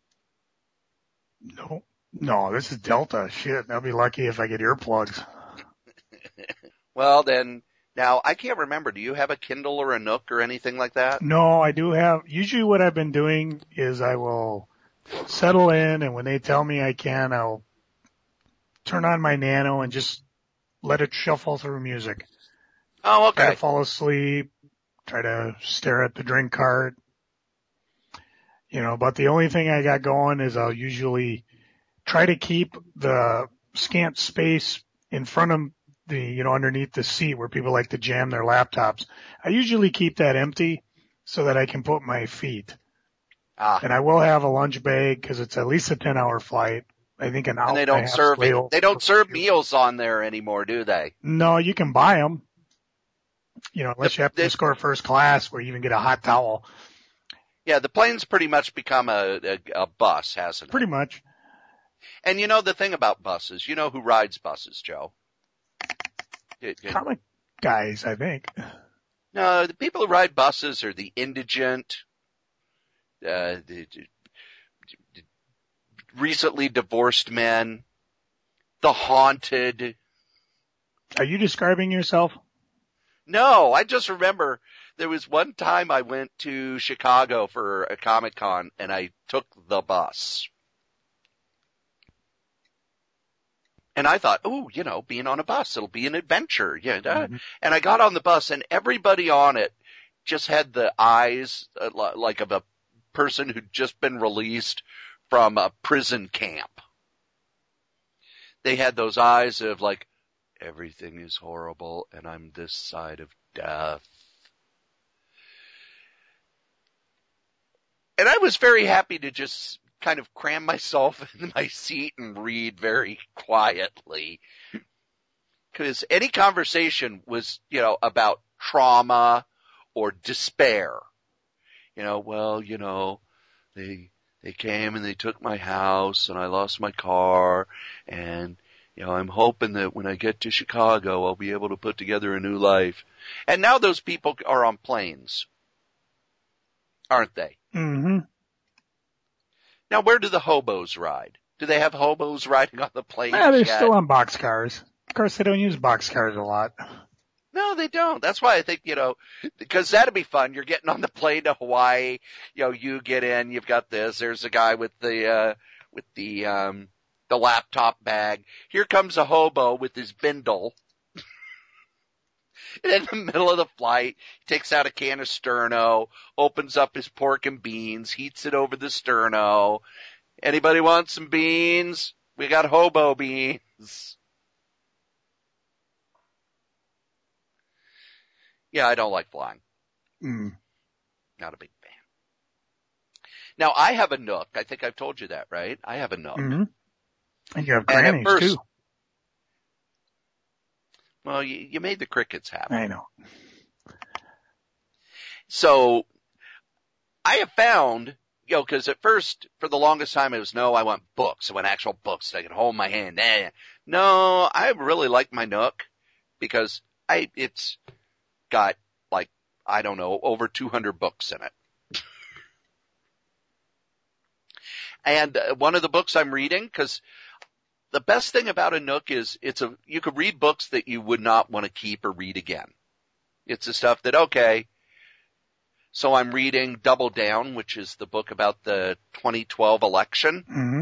No, no, this is Delta. Shit, I'll be lucky if I get earplugs. Well, then, now, I can't remember. Do you have a Kindle or a Nook or anything like that? No, I do have, usually what I've been doing is I will settle in, and when they tell me I can, I'll turn on my Nano and just let it shuffle through music. Oh, okay. Try to fall asleep, try to stare at the drink cart. You know, but the only thing I got going is I'll usually try to keep the scant space in front of the, you know, underneath the seat where people like to jam their laptops. I usually keep that empty so that I can put my feet. Ah. And I will have a lunch bag because it's at least a ten hour flight. I think an hour And they and a don't half serve layover. they don't serve meals on there anymore, do they? No, you can buy them. You know, unless The- you have to the- score first class where you even get a hot towel. Yeah, the plane's pretty much become a, a, a bus, hasn't it? Pretty much. And you know the thing about buses, you know who rides buses, Joe? It- it- Comic guys, I think. no, the people who ride buses are the indigent, uh, the, the, the recently divorced men, the haunted. Are you describing yourself? No, I just remember there was one time I went to Chicago for a Comic Con and I took the bus. And I thought, oh, you know, being on a bus, it'll be an adventure. Yeah. Mm-hmm. And I got on the bus and everybody on it just had the eyes uh, like of a person who'd just been released from a prison camp. They had those eyes of like, everything is horrible and I'm this side of death. And I was very happy to just kind of cram myself in my seat and read very quietly. Because any conversation was, you know, about trauma or despair. You know, well, you know, they, they came and they took my house and I lost my car and, you know, I'm hoping that when I get to Chicago, I'll be able to put together a new life. And now those people are on planes, aren't they? Mm-hmm. Now, where do the hobos ride? Do they have hobos riding on the planes Yeah, they're yet? still on boxcars. Of course, they don't use boxcars a lot. No, they don't. That's why I think, you know, because that'd be fun. You're getting on the plane to Hawaii. You know, you get in, you've got this. There's a guy with the, uh, with the, um, the laptop bag. Here comes a hobo with his bindle. And in the middle of the flight, he takes out a can of Sterno, opens up his pork and beans, heats it over the Sterno. Anybody want some beans? We got hobo beans. Yeah, I don't like flying. Mm. Not a big fan. Now, I have a Nook. I think I've told you that, right? I have a Nook. Mm-hmm. And you have And at grannies, first- too. Well, you, you made the crickets happy. I know. So I have found, you know, because at first, for the longest time, it was, no, I want books. I want actual books that I can hold in my hand. Eh. No, I really like my Nook because I it's got, like, I don't know, over two hundred books in it. And uh, one of the books I'm reading, because the best thing about a Nook is it's a you could read books that you would not want to keep or read again. It's the stuff that, okay, so I'm reading Double Down, which is the book about the twenty twelve election. Mm-hmm.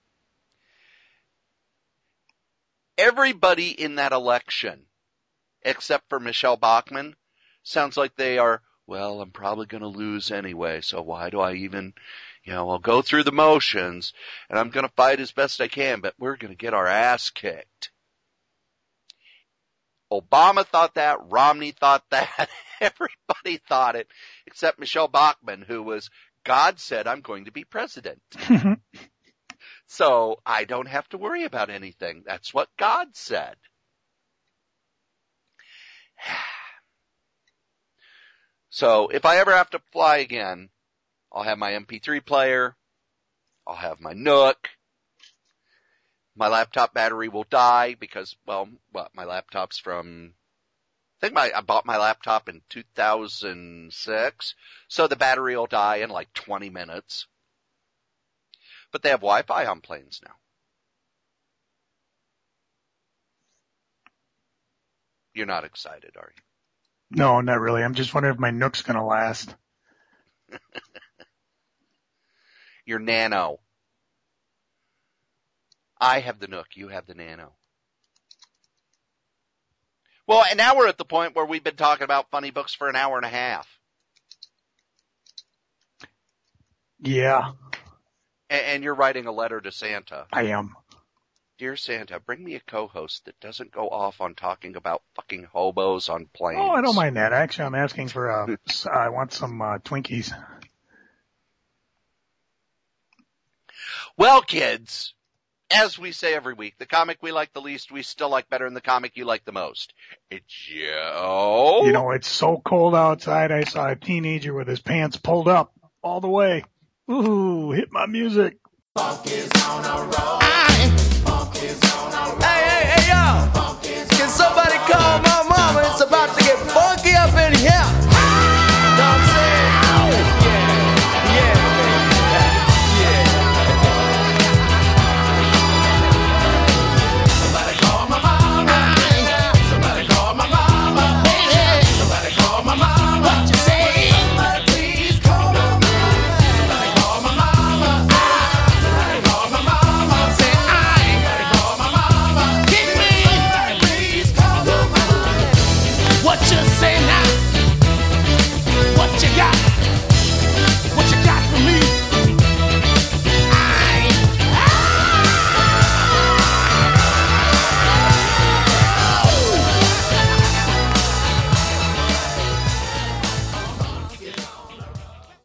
Everybody in that election, except for Michelle Bachmann, sounds like they are, well, I'm probably going to lose anyway, so why do I even, you know, I'll go through the motions, and I'm going to fight as best I can, but we're going to get our ass kicked. Obama thought that, Romney thought that, everybody thought it, except Michelle Bachmann, who was, God said I'm going to be president. So I don't have to worry about anything. That's what God said. So if I ever have to fly again, I'll have my M P three player. I'll have my Nook. My laptop battery will die because, well, what, my laptop's from I think my, I bought my laptop in two thousand six, so the battery will die in like twenty minutes. But they have Wi-Fi on planes now. You're not excited, are you? No, not really. I'm just wondering if my Nook's going to last. Your Nano. I have the Nook. You have the Nano. Well, and now we're at the point where we've been talking about funny books for an hour and a half. Yeah. And, and you're writing a letter to Santa. I am. Dear Santa, bring me a co-host that doesn't go off on talking about fucking hobos on planes. Oh, I don't mind that. Actually, I'm asking for, uh, I want some, uh, Twinkies. Well, kids, as we say every week, the comic we like the least, we still like better than the comic you like the most. It's Joe. You know, it's so cold outside, I saw a teenager with his pants pulled up all the way. Ooh, hit my music. Funk is on a roll. Funk is on a roll. Hey, hey, hey, yo. Funk is Can somebody